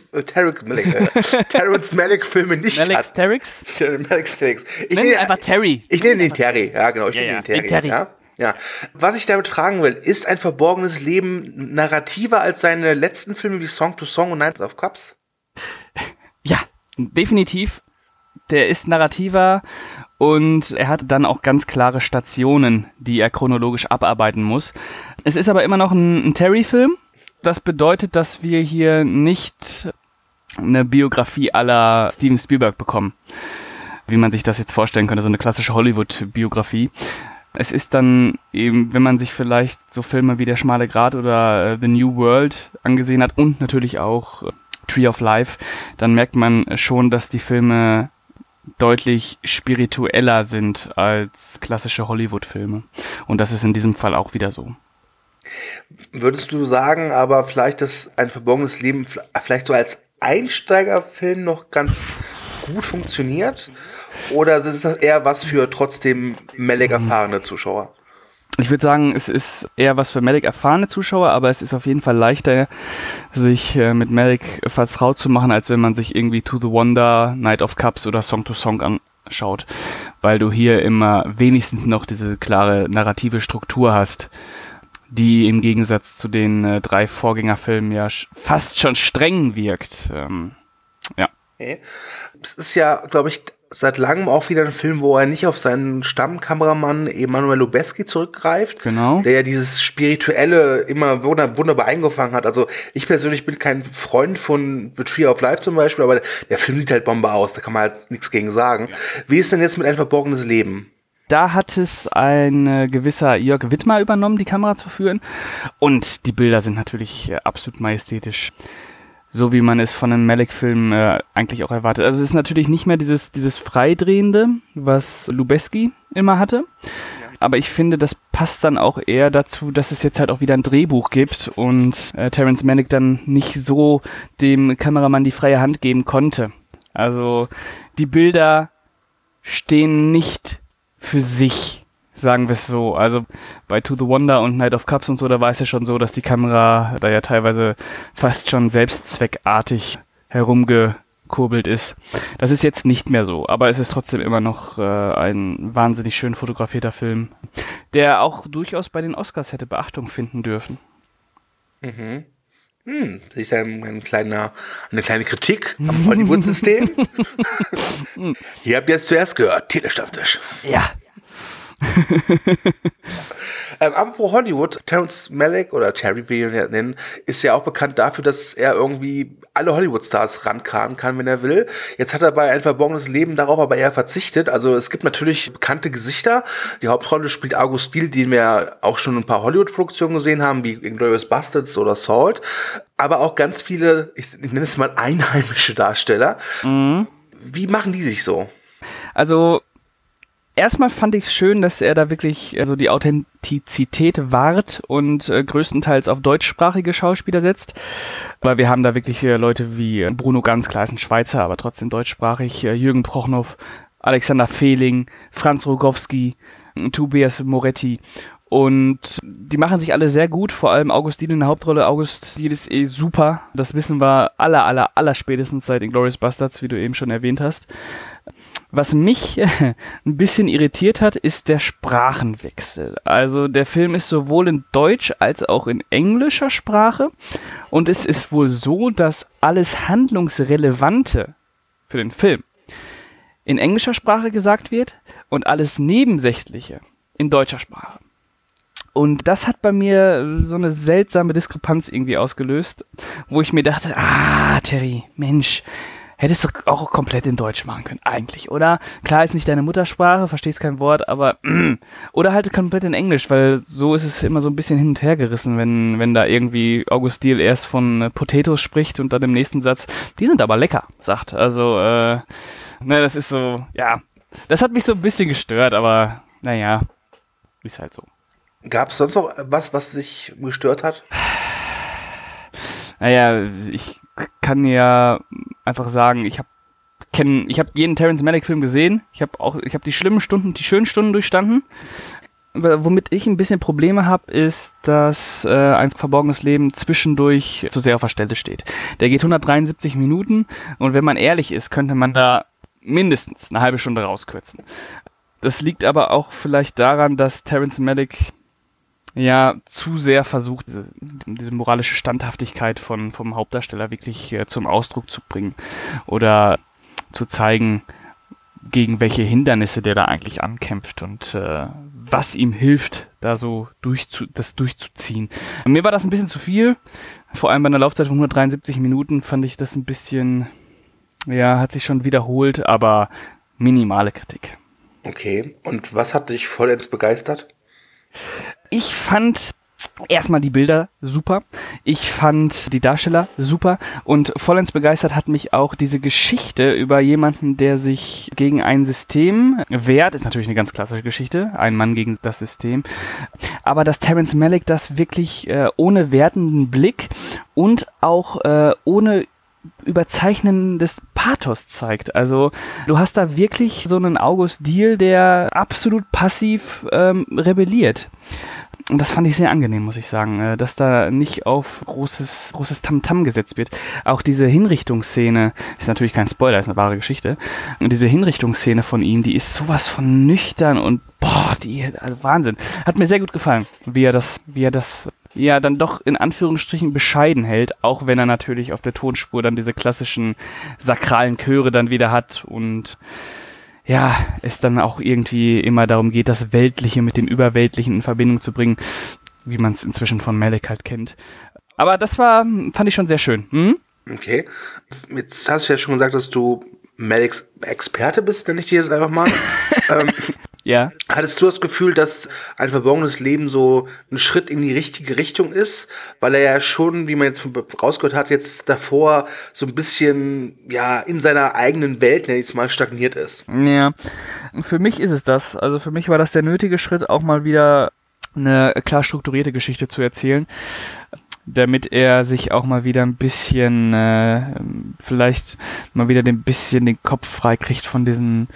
Malick-Filme nicht hat. Malick's Terrence? Nenn ihn einfach Terry. Ich nenne ihn Terry, ja genau. Ich nenne ihn Terry. Ja. Was ich damit fragen will, ist Ein verborgenes Leben narrativer als seine letzten Filme wie Song to Song und Knights of Cups? Ja, definitiv. Der ist narrativer und er hat dann auch ganz klare Stationen, die er chronologisch abarbeiten muss. Es ist aber immer noch ein Terry-Film. Das bedeutet, dass wir hier nicht eine Biografie à la Steven Spielberg bekommen, wie man sich das jetzt vorstellen könnte, so eine klassische Hollywood-Biografie. Es ist dann eben, wenn man sich vielleicht so Filme wie Der schmale Grat oder The New World angesehen hat und natürlich auch Tree of Life, dann merkt man schon, dass die Filme deutlich spiritueller sind als klassische Hollywood-Filme. Und das ist in diesem Fall auch wieder so. Würdest du sagen, aber vielleicht, dass Ein verborgenes Leben vielleicht so als Einsteigerfilm noch ganz gut funktioniert? Oder ist das eher was für trotzdem Malick erfahrene Zuschauer? Ich würde sagen, es ist eher was für Malick erfahrene Zuschauer, aber es ist auf jeden Fall leichter, sich mit Malick vertraut zu machen, als wenn man sich irgendwie To the Wonder, Night of Cups oder Song to Song anschaut, weil du hier immer wenigstens noch diese klare narrative Struktur hast, die im Gegensatz zu den 3 Vorgängerfilmen ja fast schon streng wirkt. Ja. Okay. Es ist ja, glaube ich, seit langem auch wieder ein Film, wo er nicht auf seinen Stammkameramann Emanuel Lubezki zurückgreift, genau, der ja dieses Spirituelle immer wunderbar eingefangen hat. Also ich persönlich bin kein Freund von The Tree of Life zum Beispiel, aber der Film sieht halt Bombe aus, da kann man halt nichts gegen sagen. Ja. Wie ist denn jetzt mit Ein verborgenes Leben? Da hat es ein gewisser Jörg Wittmer übernommen, die Kamera zu führen, und die Bilder sind natürlich absolut majestätisch. So wie man es von einem Malick-Film eigentlich auch erwartet. Also es ist natürlich nicht mehr dieses Freidrehende, was Lubezki immer hatte. Ja. Aber ich finde, das passt dann auch eher dazu, dass es jetzt halt auch wieder ein Drehbuch gibt und Terrence Malick dann nicht so dem Kameramann die freie Hand geben konnte. Also die Bilder stehen nicht für sich, sagen wir es so. Also bei To the Wonder und Night of Cups und so, da war es ja schon so, dass die Kamera da ja teilweise fast schon selbstzweckartig angekurbelt ist. Das ist jetzt nicht mehr so, aber es ist trotzdem immer noch ein wahnsinnig schön fotografierter Film, der auch durchaus bei den Oscars hätte Beachtung finden dürfen. Das ist eine kleine Kritik am Hollywood-System. Ihr habt jetzt zuerst gehört, Telestammtisch. Ja. Apropos Hollywood, Terrence Malick oder Terry, wie wir ihn nennen, ist ja auch bekannt dafür, dass er irgendwie alle Hollywood-Stars rankarren kann, wenn er will. Jetzt hat er bei Ein verborgenes Leben darauf aber eher verzichtet. Also es gibt natürlich bekannte Gesichter. Die Hauptrolle spielt August Diehl, den wir auch schon in ein paar Hollywood-Produktionen gesehen haben, wie Inglourious Basterds oder Salt. Aber auch ganz viele, ich nenne es mal einheimische Darsteller. Wie machen die sich so? Also erstmal fand ich es schön, dass er da wirklich also die Authentizität wahrt und größtenteils auf deutschsprachige Schauspieler setzt. Weil wir haben da wirklich Leute wie Bruno Ganz, klar ist ein Schweizer, aber trotzdem deutschsprachig, Jürgen Prochnow, Alexander Fehling, Franz Rogowski, Tobias Moretti. Und die machen sich alle sehr gut, vor allem August Diehl in der Hauptrolle. August Diehl ist super, das wissen wir aller spätestens seit Inglourious Basterds, wie du eben schon erwähnt hast. Was mich ein bisschen irritiert hat, ist der Sprachenwechsel. Also der Film ist sowohl in Deutsch als auch in englischer Sprache und es ist wohl so, dass alles Handlungsrelevante für den Film in englischer Sprache gesagt wird und alles Nebensächliche in deutscher Sprache. Und das hat bei mir so eine seltsame Diskrepanz irgendwie ausgelöst, wo ich mir dachte, Terry, Mensch, hättest du auch komplett in Deutsch machen können, eigentlich, oder? Klar, ist nicht deine Muttersprache, verstehst kein Wort, aber oder halt komplett in Englisch, weil so ist es immer so ein bisschen hin und her gerissen, wenn da irgendwie August Diehl erst von Potatoes spricht und dann im nächsten Satz, die sind aber lecker, sagt. Also, das ist so, ja, das hat mich so ein bisschen gestört, aber naja, ist halt so. Gab es sonst noch was dich gestört hat? Naja, ich kann ja einfach sagen, ich habe jeden Terrence Malick Film gesehen. Ich habe die schönen Stunden durchstanden. Womit ich ein bisschen Probleme habe, ist, dass Ein verborgenes Leben zwischendurch zu sehr auf der Stelle steht. Der geht 173 Minuten und wenn man ehrlich ist, könnte man da mindestens eine halbe Stunde rauskürzen. Das liegt aber auch vielleicht daran, dass Terrence Malick zu sehr versucht, diese moralische Standhaftigkeit vom Hauptdarsteller wirklich zum Ausdruck zu bringen oder zu zeigen, gegen welche Hindernisse der da eigentlich ankämpft und was ihm hilft, da so das durchzuziehen. Mir war das ein bisschen zu viel, vor allem bei einer Laufzeit von 173 Minuten fand ich das ein bisschen, hat sich schon wiederholt, aber minimale Kritik. Okay, und was hat dich vollends begeistert? Ich fand erstmal die Bilder super, ich fand die Darsteller super und vollends begeistert hat mich auch diese Geschichte über jemanden, der sich gegen ein System wehrt. Ist natürlich eine ganz klassische Geschichte, ein Mann gegen das System. Aber dass Terrence Malick das wirklich ohne wertenden Blick und auch ohne überzeichnendes Pathos zeigt. Also du hast da wirklich so einen August Diehl, der absolut passiv rebelliert. Und das fand ich sehr angenehm, muss ich sagen, dass da nicht auf großes Tamtam gesetzt wird. Auch diese Hinrichtungsszene, ist natürlich kein Spoiler, ist eine wahre Geschichte. Und diese Hinrichtungsszene von ihm, die ist sowas von nüchtern und also Wahnsinn. Hat mir sehr gut gefallen, wie er das dann doch in Anführungsstrichen bescheiden hält, auch wenn er natürlich auf der Tonspur dann diese klassischen sakralen Chöre dann wieder hat und es dann auch irgendwie immer darum geht, das Weltliche mit dem Überweltlichen in Verbindung zu bringen, wie man es inzwischen von Malick halt kennt. Aber das fand ich schon sehr schön. Okay. Jetzt hast du ja schon gesagt, dass du Malicks Experte bist, nenne ich dir jetzt einfach mal. Ja. Hattest du das Gefühl, dass Ein verborgenes Leben so ein Schritt in die richtige Richtung ist? Weil er ja schon, wie man jetzt rausgehört hat, jetzt davor so ein bisschen, in seiner eigenen Welt, nenne ich es mal, stagniert ist. Ja, für mich ist es das. Also für mich war das der nötige Schritt, auch mal wieder eine klar strukturierte Geschichte zu erzählen, damit er sich auch mal wieder ein bisschen, vielleicht mal wieder ein bisschen den Kopf frei kriegt von diesen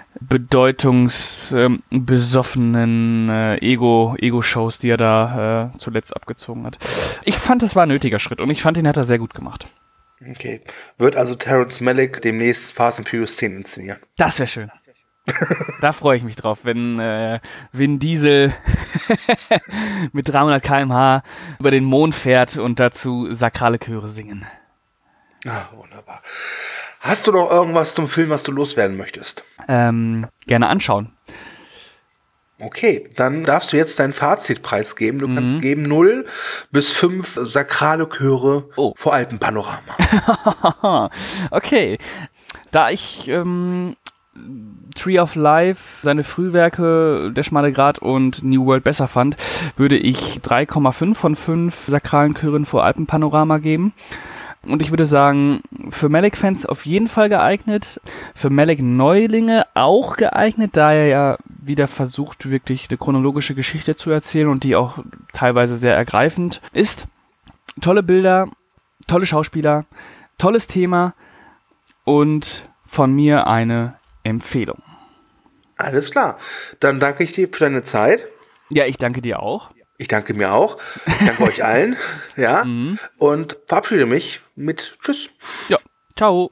bedeutungsbesoffenen Ego-Shows, die er da zuletzt abgezogen hat. Ich fand, das war ein nötiger Schritt und ich fand, ihn hat er sehr gut gemacht. Okay. Wird also Terrence Malick demnächst Fast and Furious 10 inszenieren? Das wäre schön. Da freue ich mich drauf, wenn Vin Diesel mit 300 km/h über den Mond fährt und dazu sakrale Chöre singen. Ah, wunderbar. Hast du noch irgendwas zum Film, was du loswerden möchtest? Gerne anschauen. Okay, dann darfst du jetzt deinen Fazit preisgeben. Du kannst geben 0 bis 5 sakrale Chöre vor Alpenpanorama. Okay, da ich Tree of Life, seine Frühwerke, Der schmale Grat und New World besser fand, würde ich 3,5 von 5 sakralen Chören vor Alpenpanorama geben. Und ich würde sagen, für Malick-Fans auf jeden Fall geeignet, für Malick-Neulinge auch geeignet, da er ja wieder versucht, wirklich eine chronologische Geschichte zu erzählen und die auch teilweise sehr ergreifend ist. Tolle Bilder, tolle Schauspieler, tolles Thema und von mir eine Empfehlung. Alles klar. Dann danke ich dir für deine Zeit. Ja, ich danke dir auch. Ich danke mir auch. Ich danke euch allen. Ja. Und verabschiede mich mit Tschüss. Ja, ciao.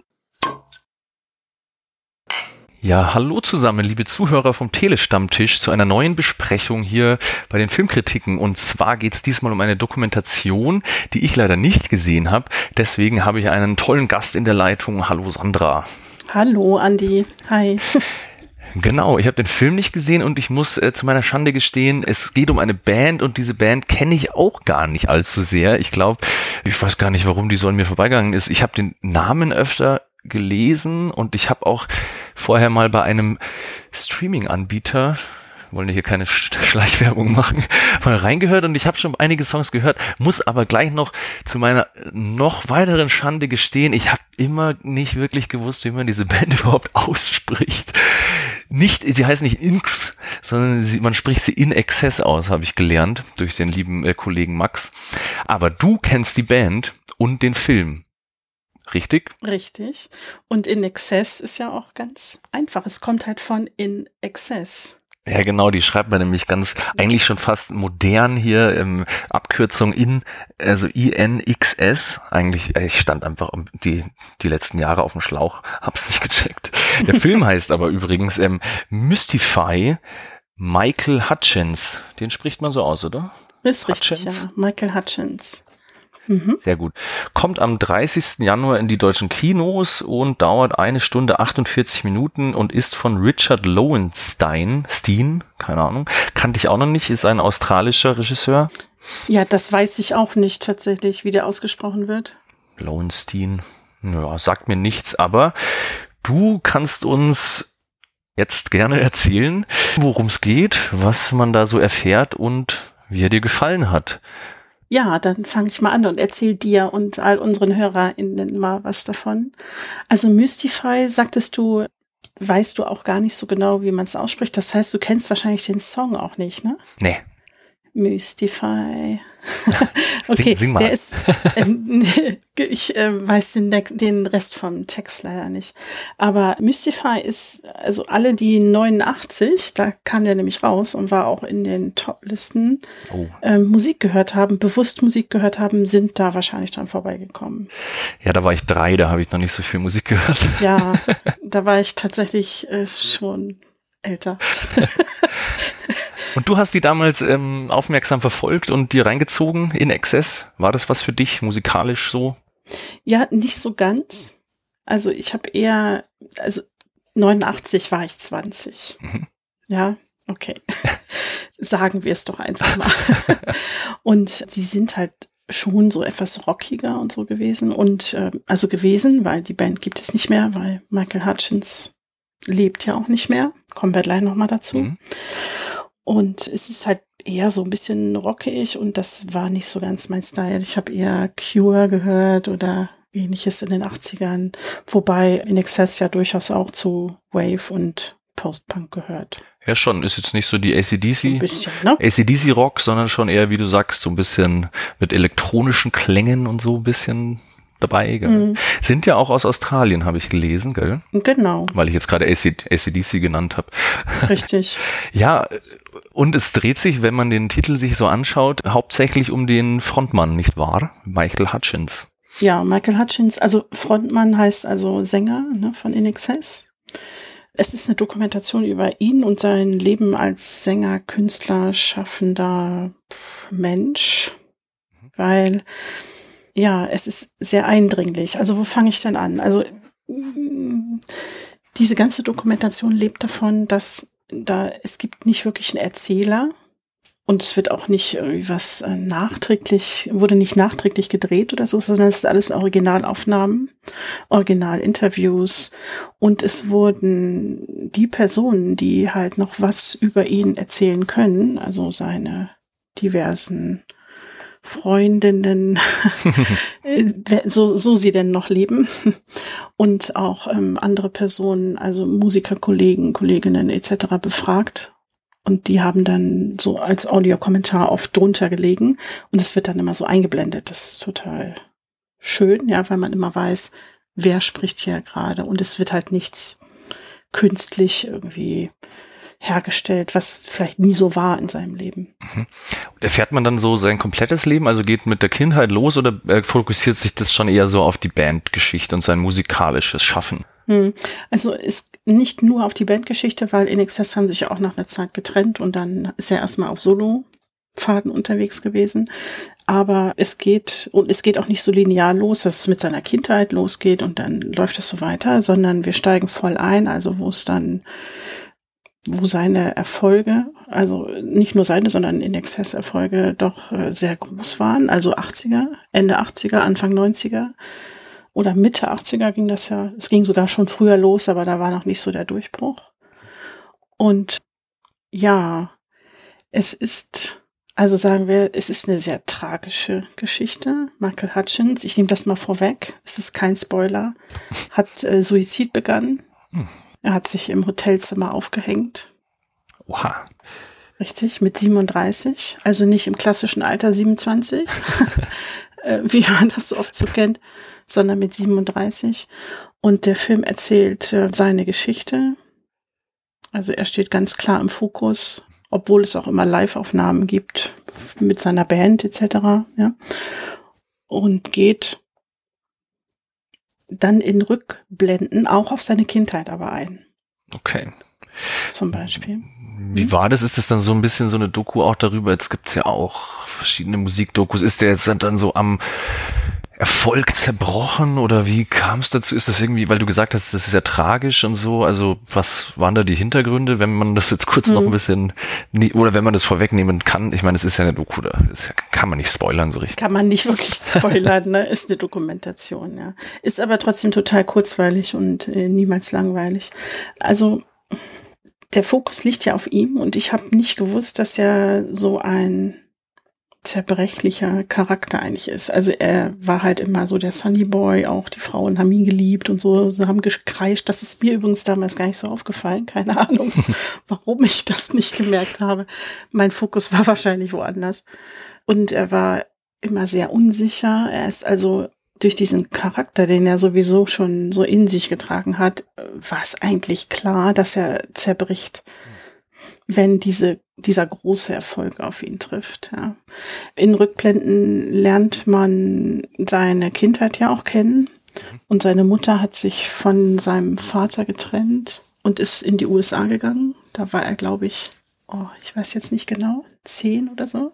Ja, hallo zusammen, liebe Zuhörer vom Telestammtisch, zu einer neuen Besprechung hier bei den Filmkritiken. Und zwar geht es diesmal um eine Dokumentation, die ich leider nicht gesehen habe. Deswegen habe ich einen tollen Gast in der Leitung. Hallo Sandra. Hallo Andi. Hi. Genau, ich habe den Film nicht gesehen und ich muss zu meiner Schande gestehen, es geht um eine Band und diese Band kenne ich auch gar nicht allzu sehr. Ich glaube, ich weiß gar nicht, warum die so an mir vorbeigegangen ist. Ich habe den Namen öfter gelesen und ich habe auch vorher mal bei einem Streaming-Anbieter, wollen hier keine Schleichwerbung machen, mal reingehört und ich habe schon einige Songs gehört, muss aber gleich noch zu meiner noch weiteren Schande gestehen, ich habe immer nicht wirklich gewusst, wie man diese Band überhaupt ausspricht. Sie heißt nicht Inx, sondern man spricht sie In Excess aus, habe ich gelernt, durch den lieben Kollegen Max. Aber du kennst die Band und den Film. Richtig? Richtig. Und In Excess ist ja auch ganz einfach. Es kommt halt von In Excess. Ja, genau, die schreibt man nämlich ganz, eigentlich schon fast modern hier, Abkürzung also INXS. Eigentlich, ich stand einfach die letzten Jahre auf dem Schlauch, hab's nicht gecheckt. Der Film heißt aber übrigens Mystify, Michael Hutchence. Den spricht man so aus, oder? Ist richtig, ja. Michael Hutchence. Sehr gut. Kommt am 30. Januar in die deutschen Kinos und dauert 1 Stunde 48 Minuten und ist von Richard Lowenstein, keine Ahnung, kannte ich auch noch nicht, ist ein australischer Regisseur. Ja, das weiß ich auch nicht tatsächlich, wie der ausgesprochen wird. Lowenstein, ja, sagt mir nichts, aber du kannst uns jetzt gerne erzählen, worum es geht, was man da so erfährt und wie er dir gefallen hat. Ja, dann fange ich mal an und erzähle dir und all unseren HörerInnen mal was davon. Also Mystify, sagtest du, weißt du auch gar nicht so genau, wie man es ausspricht. Das heißt, du kennst wahrscheinlich den Song auch nicht, ne? Nee. Mystify. Okay, sing mal. Der ist, ich weiß den Rest vom Text leider nicht. Aber Mystify ist, also alle die 89, da kam der nämlich raus und war auch in den Top-Listen, bewusst Musik gehört haben, sind da wahrscheinlich dran vorbeigekommen. Ja, da war ich 3, da habe ich noch nicht so viel Musik gehört. Ja, da war ich tatsächlich schon älter. Und du hast die damals aufmerksam verfolgt und dir reingezogen in Excess. War das was für dich musikalisch so? Ja, nicht so ganz. Also ich habe 89 war ich 20. Ja, okay. Sagen wir es doch einfach mal. Und sie sind halt schon so etwas rockiger und so gewesen. Und weil die Band gibt es nicht mehr, weil Michael Hutchence lebt ja auch nicht mehr. Kommen wir gleich nochmal dazu. Und es ist halt eher so ein bisschen rockig und das war nicht so ganz mein Style. Ich habe eher Cure gehört oder ähnliches in den 80ern, wobei In Excess ja durchaus auch zu Wave und Post-Punk gehört. Ja schon, ist jetzt nicht so die AC/DC, ein bisschen, ne? AC/DC-Rock, sondern schon eher, wie du sagst, so ein bisschen mit elektronischen Klängen und so ein bisschen dabei, gell? Sind ja auch aus Australien, habe ich gelesen, gell? Genau. Weil ich jetzt gerade AC/DC genannt habe. Richtig. Ja, und es dreht sich, wenn man den Titel sich so anschaut, hauptsächlich um den Frontmann, nicht wahr? Michael Hutchence. Ja, Michael Hutchence, also Frontmann heißt also Sänger, ne, von In Excess. Es ist eine Dokumentation über ihn und sein Leben als Sänger, Künstler, schaffender Mensch, weil, ja, es ist sehr eindringlich. Also wo fange ich denn an? Also diese ganze Dokumentation lebt davon, dass es gibt nicht wirklich einen Erzähler und es wird auch nicht irgendwie was wurde nicht nachträglich gedreht oder so, sondern es sind alles Originalaufnahmen, Originalinterviews und es wurden die Personen, die halt noch was über ihn erzählen können, also seine diversen Freundinnen, so sie denn noch leben und auch andere Personen, also Musiker, Kollegen, Kolleginnen etc. befragt und die haben dann so als Audiokommentar oft drunter gelegen und es wird dann immer so eingeblendet. Das ist total schön, ja, weil man immer weiß, wer spricht hier gerade und es wird halt nichts künstlich irgendwie hergestellt, was vielleicht nie so war in seinem Leben. Erfährt man dann so sein komplettes Leben, also geht mit der Kindheit los oder fokussiert sich das schon eher so auf die Bandgeschichte und sein musikalisches Schaffen? Also ist nicht nur auf die Bandgeschichte, weil In Excess haben sich ja auch nach einer Zeit getrennt und dann ist er erstmal auf Solo-Pfaden unterwegs gewesen. Aber es geht auch nicht so linear los, dass es mit seiner Kindheit losgeht und dann läuft es so weiter, sondern wir steigen voll ein, also wo seine Erfolge, also nicht nur seine, sondern In Excess Erfolge doch sehr groß waren, also 80er, Ende 80er, Anfang 90er oder Mitte 80er ging das ja, es ging sogar schon früher los, aber da war noch nicht so der Durchbruch. Und ja, es ist eine sehr tragische Geschichte. Michael Hutchence, ich nehme das mal vorweg, es ist kein Spoiler, hat Suizid begangen. Er hat sich im Hotelzimmer aufgehängt. Oha. Richtig, mit 37, also nicht im klassischen Alter 27, wie man das so oft so kennt, sondern mit 37. Und der Film erzählt seine Geschichte. Also er steht ganz klar im Fokus, obwohl es auch immer Live-Aufnahmen gibt mit seiner Band etc. Ja. Und geht dann in Rückblenden auch auf seine Kindheit aber ein. Okay. Zum Beispiel. Wie war das? Ist das dann so ein bisschen so eine Doku auch darüber? Jetzt gibt's ja auch verschiedene Musikdokus. Ist der jetzt dann so am Erfolg zerbrochen oder wie kam es dazu? Ist das irgendwie, weil du gesagt hast, das ist ja tragisch und so, also was waren da die Hintergründe, wenn man das jetzt kurz noch ein bisschen, oder wenn man das vorwegnehmen kann? Ich meine, es ist ja eine Doku, kann man nicht spoilern so richtig. Kann man nicht wirklich spoilern, ne? Ist eine Dokumentation, ja. Ist aber trotzdem total kurzweilig und niemals langweilig. Also der Fokus liegt ja auf ihm und ich habe nicht gewusst, dass er so ein zerbrechlicher Charakter eigentlich ist. Also er war halt immer so der Sunny Boy, auch die Frauen haben ihn geliebt und so, sie haben gekreischt. Das ist mir übrigens damals gar nicht so aufgefallen, keine Ahnung, warum ich das nicht gemerkt habe. Mein Fokus war wahrscheinlich woanders. Und er war immer sehr unsicher. Er ist also durch diesen Charakter, den er sowieso schon so in sich getragen hat, war es eigentlich klar, dass er zerbricht, wenn dieser große Erfolg auf ihn trifft. Ja. In Rückblenden lernt man seine Kindheit ja auch kennen. Und seine Mutter hat sich von seinem Vater getrennt und ist in die USA gegangen. Da war er, glaube ich, ich weiß jetzt nicht genau, 10 oder so.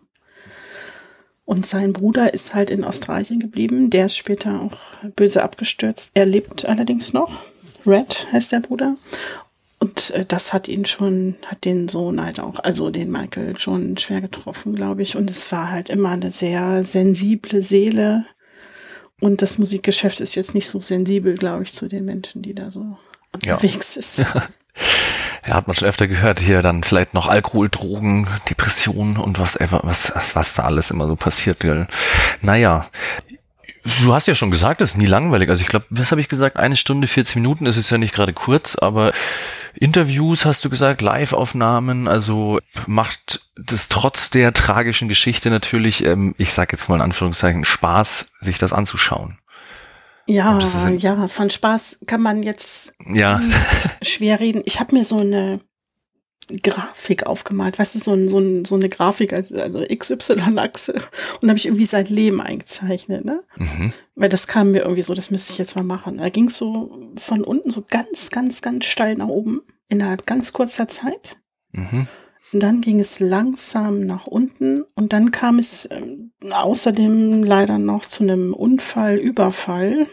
Und sein Bruder ist halt in Australien geblieben. Der ist später auch böse abgestürzt. Er lebt allerdings noch. Red heißt der Bruder. Und das hat den Sohn halt auch, also den Michael, schon schwer getroffen, glaube ich. Und es war halt immer eine sehr sensible Seele. Und das Musikgeschäft ist jetzt nicht so sensibel, glaube ich, zu den Menschen, die da so unterwegs ist. Ja, hat man schon öfter gehört, hier dann vielleicht noch Alkohol, Drogen, Depressionen und was da alles immer so passiert, gell. Naja. Du hast ja schon gesagt, das ist nie langweilig. Also ich glaube, was habe ich gesagt? 1 Stunde, 40 Minuten, das ist ja nicht gerade kurz, aber Interviews hast du gesagt, Live-Aufnahmen, also macht das trotz der tragischen Geschichte natürlich, ich sag jetzt mal in Anführungszeichen, Spaß, sich das anzuschauen. Ja, von Spaß kann man jetzt schwer reden. Ich habe mir so eine Grafik aufgemalt, weißt du, so eine Grafik, also XY-Achse. Und da habe ich irgendwie sein Leben eingezeichnet, ne? Weil das kam mir irgendwie so, das müsste ich jetzt mal machen. Da ging es so von unten so ganz, ganz, ganz steil nach oben, innerhalb ganz kurzer Zeit. Und dann ging es langsam nach unten und dann kam es außerdem leider noch zu einem Überfall.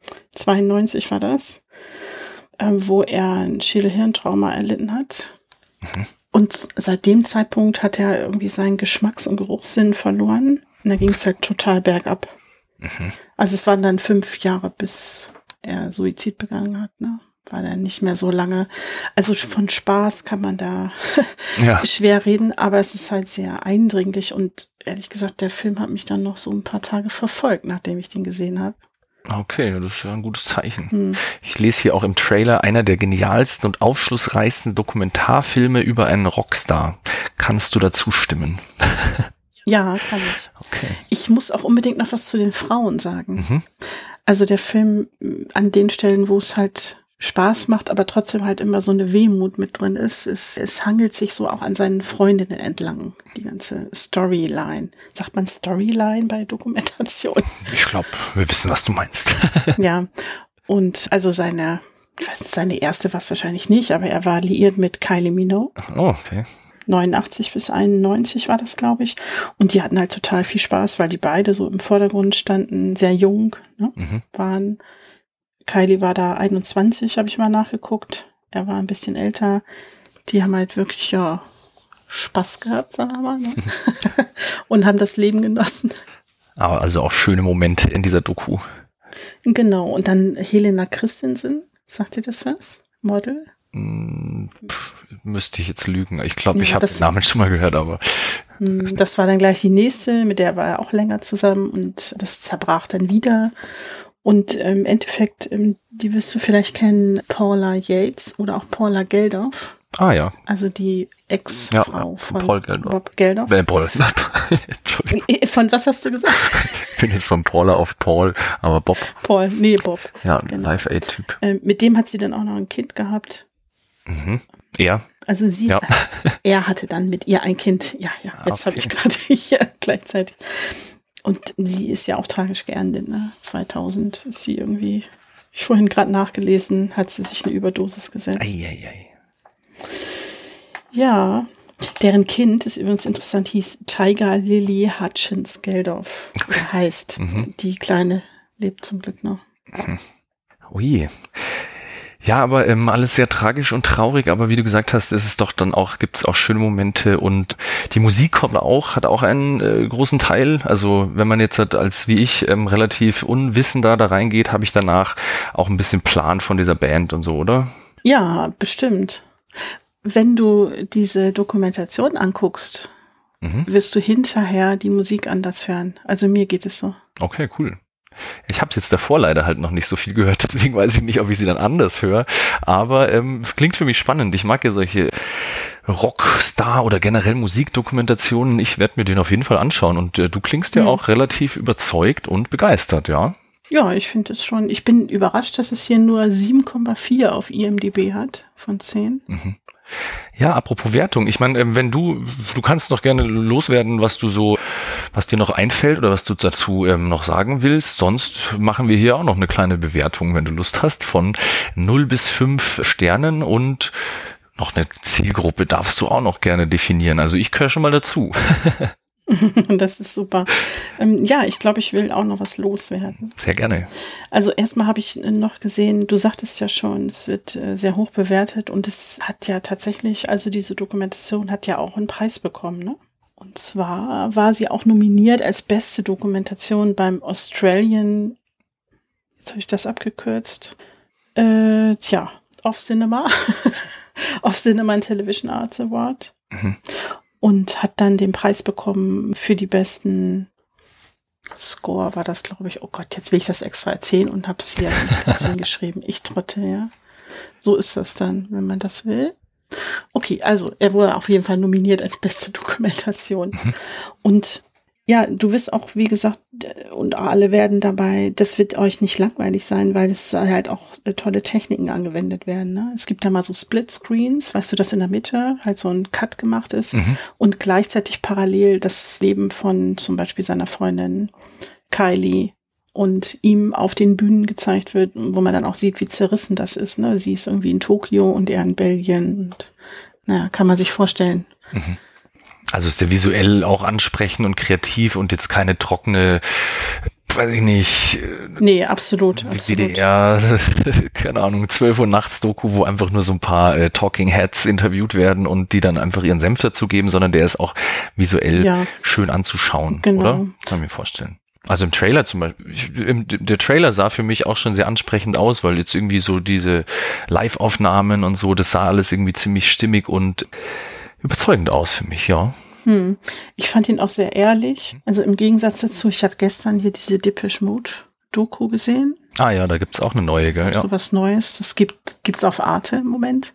92 war das, wo er ein Schädelhirntrauma erlitten hat. Und seit dem Zeitpunkt hat er irgendwie seinen Geschmacks- und Geruchssinn verloren. Und da ging es halt total bergab. Also es waren dann 5 Jahre, bis er Suizid begangen hat, ne? War dann nicht mehr so lange. Also von Spaß kann man da schwer reden, aber es ist halt sehr eindringlich und ehrlich gesagt, der Film hat mich dann noch so ein paar Tage verfolgt, nachdem ich den gesehen habe. Okay, das ist ja ein gutes Zeichen. Ich lese hier auch im Trailer, einer der genialsten und aufschlussreichsten Dokumentarfilme über einen Rockstar. Kannst du dazu stimmen? Ja, kann ich. Okay. Ich muss auch unbedingt noch was zu den Frauen sagen. Also der Film an den Stellen, wo es halt Spaß macht, aber trotzdem halt immer so eine Wehmut mit drin ist. Es hangelt sich so auch an seinen Freundinnen entlang, die ganze Storyline. Sagt man Storyline bei Dokumentation? Ich glaube, wir wissen, was du meinst. Ja, und also seine erste war es wahrscheinlich nicht, aber er war liiert mit Kylie Minogue. Oh, okay. 89 bis 91 war das, glaube ich. Und die hatten halt total viel Spaß, weil die beide so im Vordergrund standen, sehr jung, ne, waren. Kylie war da 21, habe ich mal nachgeguckt. Er war ein bisschen älter. Die haben halt wirklich, Spaß gehabt, sagen wir mal. Ne? Und haben das Leben genossen. Aber also auch schöne Momente in dieser Doku. Genau. Und dann Helena Christensen. Sagt ihr das was? Model? Müsste ich jetzt lügen. Ich glaube, ich habe den Namen schon mal gehört, aber. Das war dann gleich die nächste, mit der war er auch länger zusammen und das zerbrach dann wieder. Und im Endeffekt, die wirst du vielleicht kennen, Paula Yates oder auch Paula Geldof. Ah ja. Also die Ex-Frau von Paul Geldof. Bob Geldof. Paul. Entschuldigung. Von was hast du gesagt? Ich bin jetzt von Paula auf Paul, aber Bob. Bob. Ja, genau. Live-Aid-Typ. Mit dem hat sie dann auch noch ein Kind gehabt. Er? Also er hatte dann mit ihr ein Kind. Ja, jetzt habe ich gerade hier gleichzeitig. Und sie ist ja auch tragisch geendet, ne? 2000 ist sie irgendwie, ich vorhin gerade nachgelesen, hat sie sich eine Überdosis gesetzt. Ja, deren Kind, ist übrigens interessant, hieß Tiger Lily Hutchins Geldof. Oder heißt. Die Kleine lebt zum Glück noch. Ui. Ja, aber alles sehr tragisch und traurig, aber wie du gesagt hast, ist es doch dann auch, gibt es auch schöne Momente und die Musik hat auch einen großen Teil. Also wenn man jetzt halt als wie ich relativ unwissender da reingeht, habe ich danach auch ein bisschen Plan von dieser Band und so, oder? Ja, bestimmt. Wenn du diese Dokumentation anguckst, wirst du hinterher die Musik anders hören. Also mir geht es so. Okay, cool. Ich habe es jetzt davor leider halt noch nicht so viel gehört, deswegen weiß ich nicht, ob ich sie dann anders höre, aber klingt für mich spannend. Ich mag ja solche Rockstar- oder generell Musikdokumentationen. Ich werde mir den auf jeden Fall anschauen und du klingst ja auch relativ überzeugt und begeistert, ja? Ja, ich finde es schon. Ich bin überrascht, dass es hier nur 7,4 auf IMDb hat von 10. Ja, apropos Wertung. Ich meine, wenn du kannst noch gerne loswerden, was dir noch einfällt oder was du dazu noch sagen willst. Sonst machen wir hier auch noch eine kleine Bewertung, wenn du Lust hast, von 0 bis 5 Sternen und noch eine Zielgruppe darfst du auch noch gerne definieren. Also ich gehöre schon mal dazu. Das ist super. Ja, ich glaube, ich will auch noch was loswerden. Sehr gerne. Also erstmal habe ich noch gesehen, du sagtest ja schon, es wird sehr hoch bewertet und es hat ja tatsächlich, also diese Dokumentation hat ja auch einen Preis bekommen, ne? Und zwar war sie auch nominiert als beste Dokumentation beim Australian, jetzt habe ich das abgekürzt, Off Cinema, Off Cinema and Television Arts Award. Und hat dann den Preis bekommen für die besten Score, war das, glaube ich. Oh Gott, jetzt will ich das extra erzählen und habe es hier geschrieben. Ich Trottel, ja. So ist das dann, wenn man das will. Okay, also er wurde auf jeden Fall nominiert als beste Dokumentation. Und Ja, du wirst auch, wie gesagt, und alle werden dabei, das wird euch nicht langweilig sein, weil es halt auch tolle Techniken angewendet werden. Ne? Es gibt da mal so Split-Screens, weißt du, dass in der Mitte halt so ein Cut gemacht ist und gleichzeitig parallel das Leben von zum Beispiel seiner Freundin Kylie und ihm auf den Bühnen gezeigt wird, wo man dann auch sieht, wie zerrissen das ist. Ne? Sie ist irgendwie in Tokio und er in Belgien und naja, kann man sich vorstellen. Also ist der visuell auch ansprechend und kreativ und jetzt keine trockene, weiß ich nicht. Nee, absolut. WDR, keine Ahnung, 12 Uhr nachts Doku, wo einfach nur so ein paar Talking Heads interviewt werden und die dann einfach ihren Senf dazu geben, sondern der ist auch visuell schön anzuschauen, oder? Kann ich mir vorstellen. Also im Trailer zum Beispiel, der Trailer sah für mich auch schon sehr ansprechend aus, weil jetzt irgendwie so diese Live-Aufnahmen und so, das sah alles irgendwie ziemlich stimmig und überzeugend aus für mich, ja. Ich fand ihn auch sehr ehrlich. Also im Gegensatz dazu, ich habe gestern hier diese Depeche Mode Doku gesehen. Ah ja, da gibt's auch eine neue, gell? Ja. So was Neues. Das gibt's auf Arte im Moment.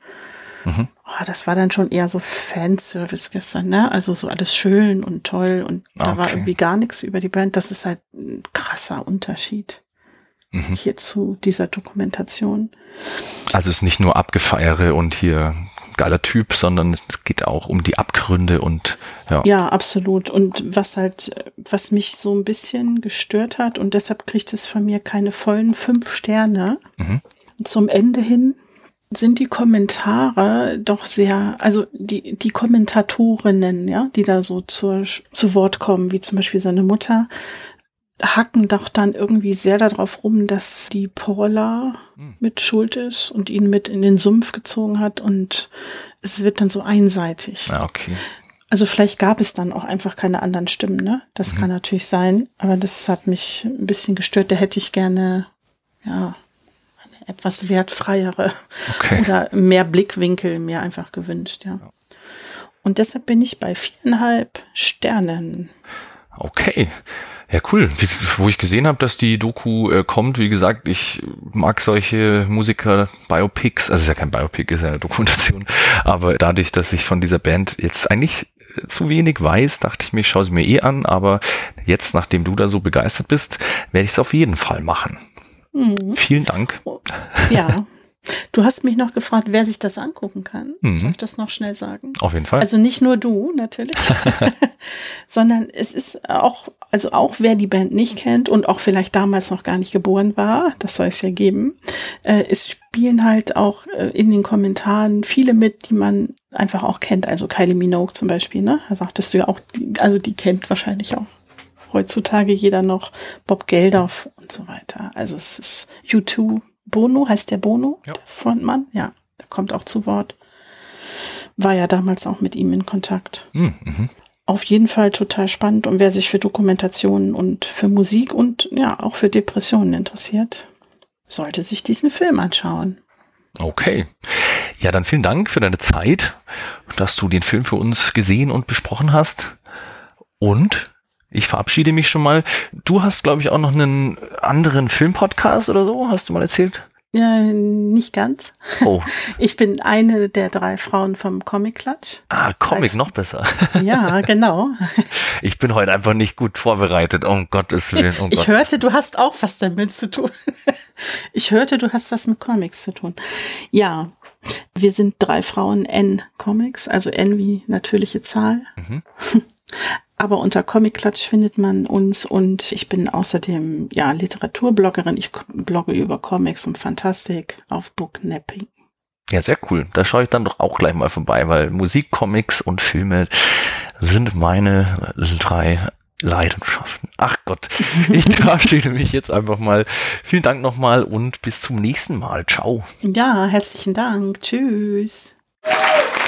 Das war dann schon eher so Fanservice gestern, ne? Also so alles schön und toll und da war irgendwie gar nichts über die Band. Das ist halt ein krasser Unterschied hier zu dieser Dokumentation. Also es ist nicht nur Abgefeiere und hier geiler Typ, sondern es geht auch um die Abgründe und Ja, absolut. Und was mich so ein bisschen gestört hat und deshalb kriegt es von mir keine vollen 5 Sterne. Zum Ende hin sind die Kommentare doch sehr, also die Kommentatorinnen, ja, die da so zu Wort kommen, wie zum Beispiel seine Mutter, hacken doch dann irgendwie sehr darauf rum, dass die Paula mit schuld ist und ihn mit in den Sumpf gezogen hat und es wird dann so einseitig. Okay. Also vielleicht gab es dann auch einfach keine anderen Stimmen, ne? Das kann natürlich sein, aber das hat mich ein bisschen gestört. Da hätte ich gerne, eine etwas wertfreiere oder mehr Blickwinkel mir einfach gewünscht, ja. Und deshalb bin ich bei 4,5 Sternen. Okay. Ja, cool. Wo ich gesehen habe, dass die Doku kommt, wie gesagt, ich mag solche Musiker-Biopics, also es ist ja kein Biopic, ist ja eine Dokumentation, aber dadurch, dass ich von dieser Band jetzt eigentlich zu wenig weiß, dachte ich mir, ich schaue sie mir an, aber jetzt, nachdem du da so begeistert bist, werde ich es auf jeden Fall machen. Vielen Dank. Ja. Du hast mich noch gefragt, wer sich das angucken kann. Soll ich das noch schnell sagen? Auf jeden Fall. Also nicht nur du, natürlich, sondern es ist auch wer die Band nicht kennt und auch vielleicht damals noch gar nicht geboren war, das soll es ja geben. Es spielen halt auch in den Kommentaren viele mit, die man einfach auch kennt. Also Kylie Minogue zum Beispiel, ne? Da sagtest du ja auch, die kennt wahrscheinlich auch heutzutage jeder noch, Bob Geldof und so weiter. Also es ist U2. Bono, heißt der Bono, der Frontmann? Ja, der kommt auch zu Wort. War ja damals auch mit ihm in Kontakt. Auf jeden Fall total spannend. Und wer sich für Dokumentationen und für Musik und ja auch für Depressionen interessiert, sollte sich diesen Film anschauen. Okay. Ja, dann vielen Dank für deine Zeit, dass du den Film für uns gesehen und besprochen hast. Und ich verabschiede mich schon mal. Du hast, glaube ich, auch noch einen anderen Filmpodcast oder so, hast du mal erzählt? Ja, nicht ganz. Oh. Ich bin eine der 3 Frauen vom Comic Klatsch. Comic, noch besser. Ja, genau. Ich bin heute einfach nicht gut vorbereitet, um Gottes Willen. Ich hörte, du hast auch was damit zu tun. Ich hörte, du hast was mit Comics zu tun. Ja, wir sind 3 Frauen N Comics, also N wie natürliche Zahl. Aber unter Comic Klatsch findet man uns und ich bin außerdem Literaturbloggerin. Ich blogge über Comics und Fantastik auf Booknapping. Ja, sehr cool. Da schaue ich dann doch auch gleich mal vorbei, weil Musik, Comics und Filme sind meine 3 Leidenschaften. Ach Gott, ich verabschiede mich jetzt einfach mal. Vielen Dank nochmal und bis zum nächsten Mal. Ciao. Ja, herzlichen Dank. Tschüss.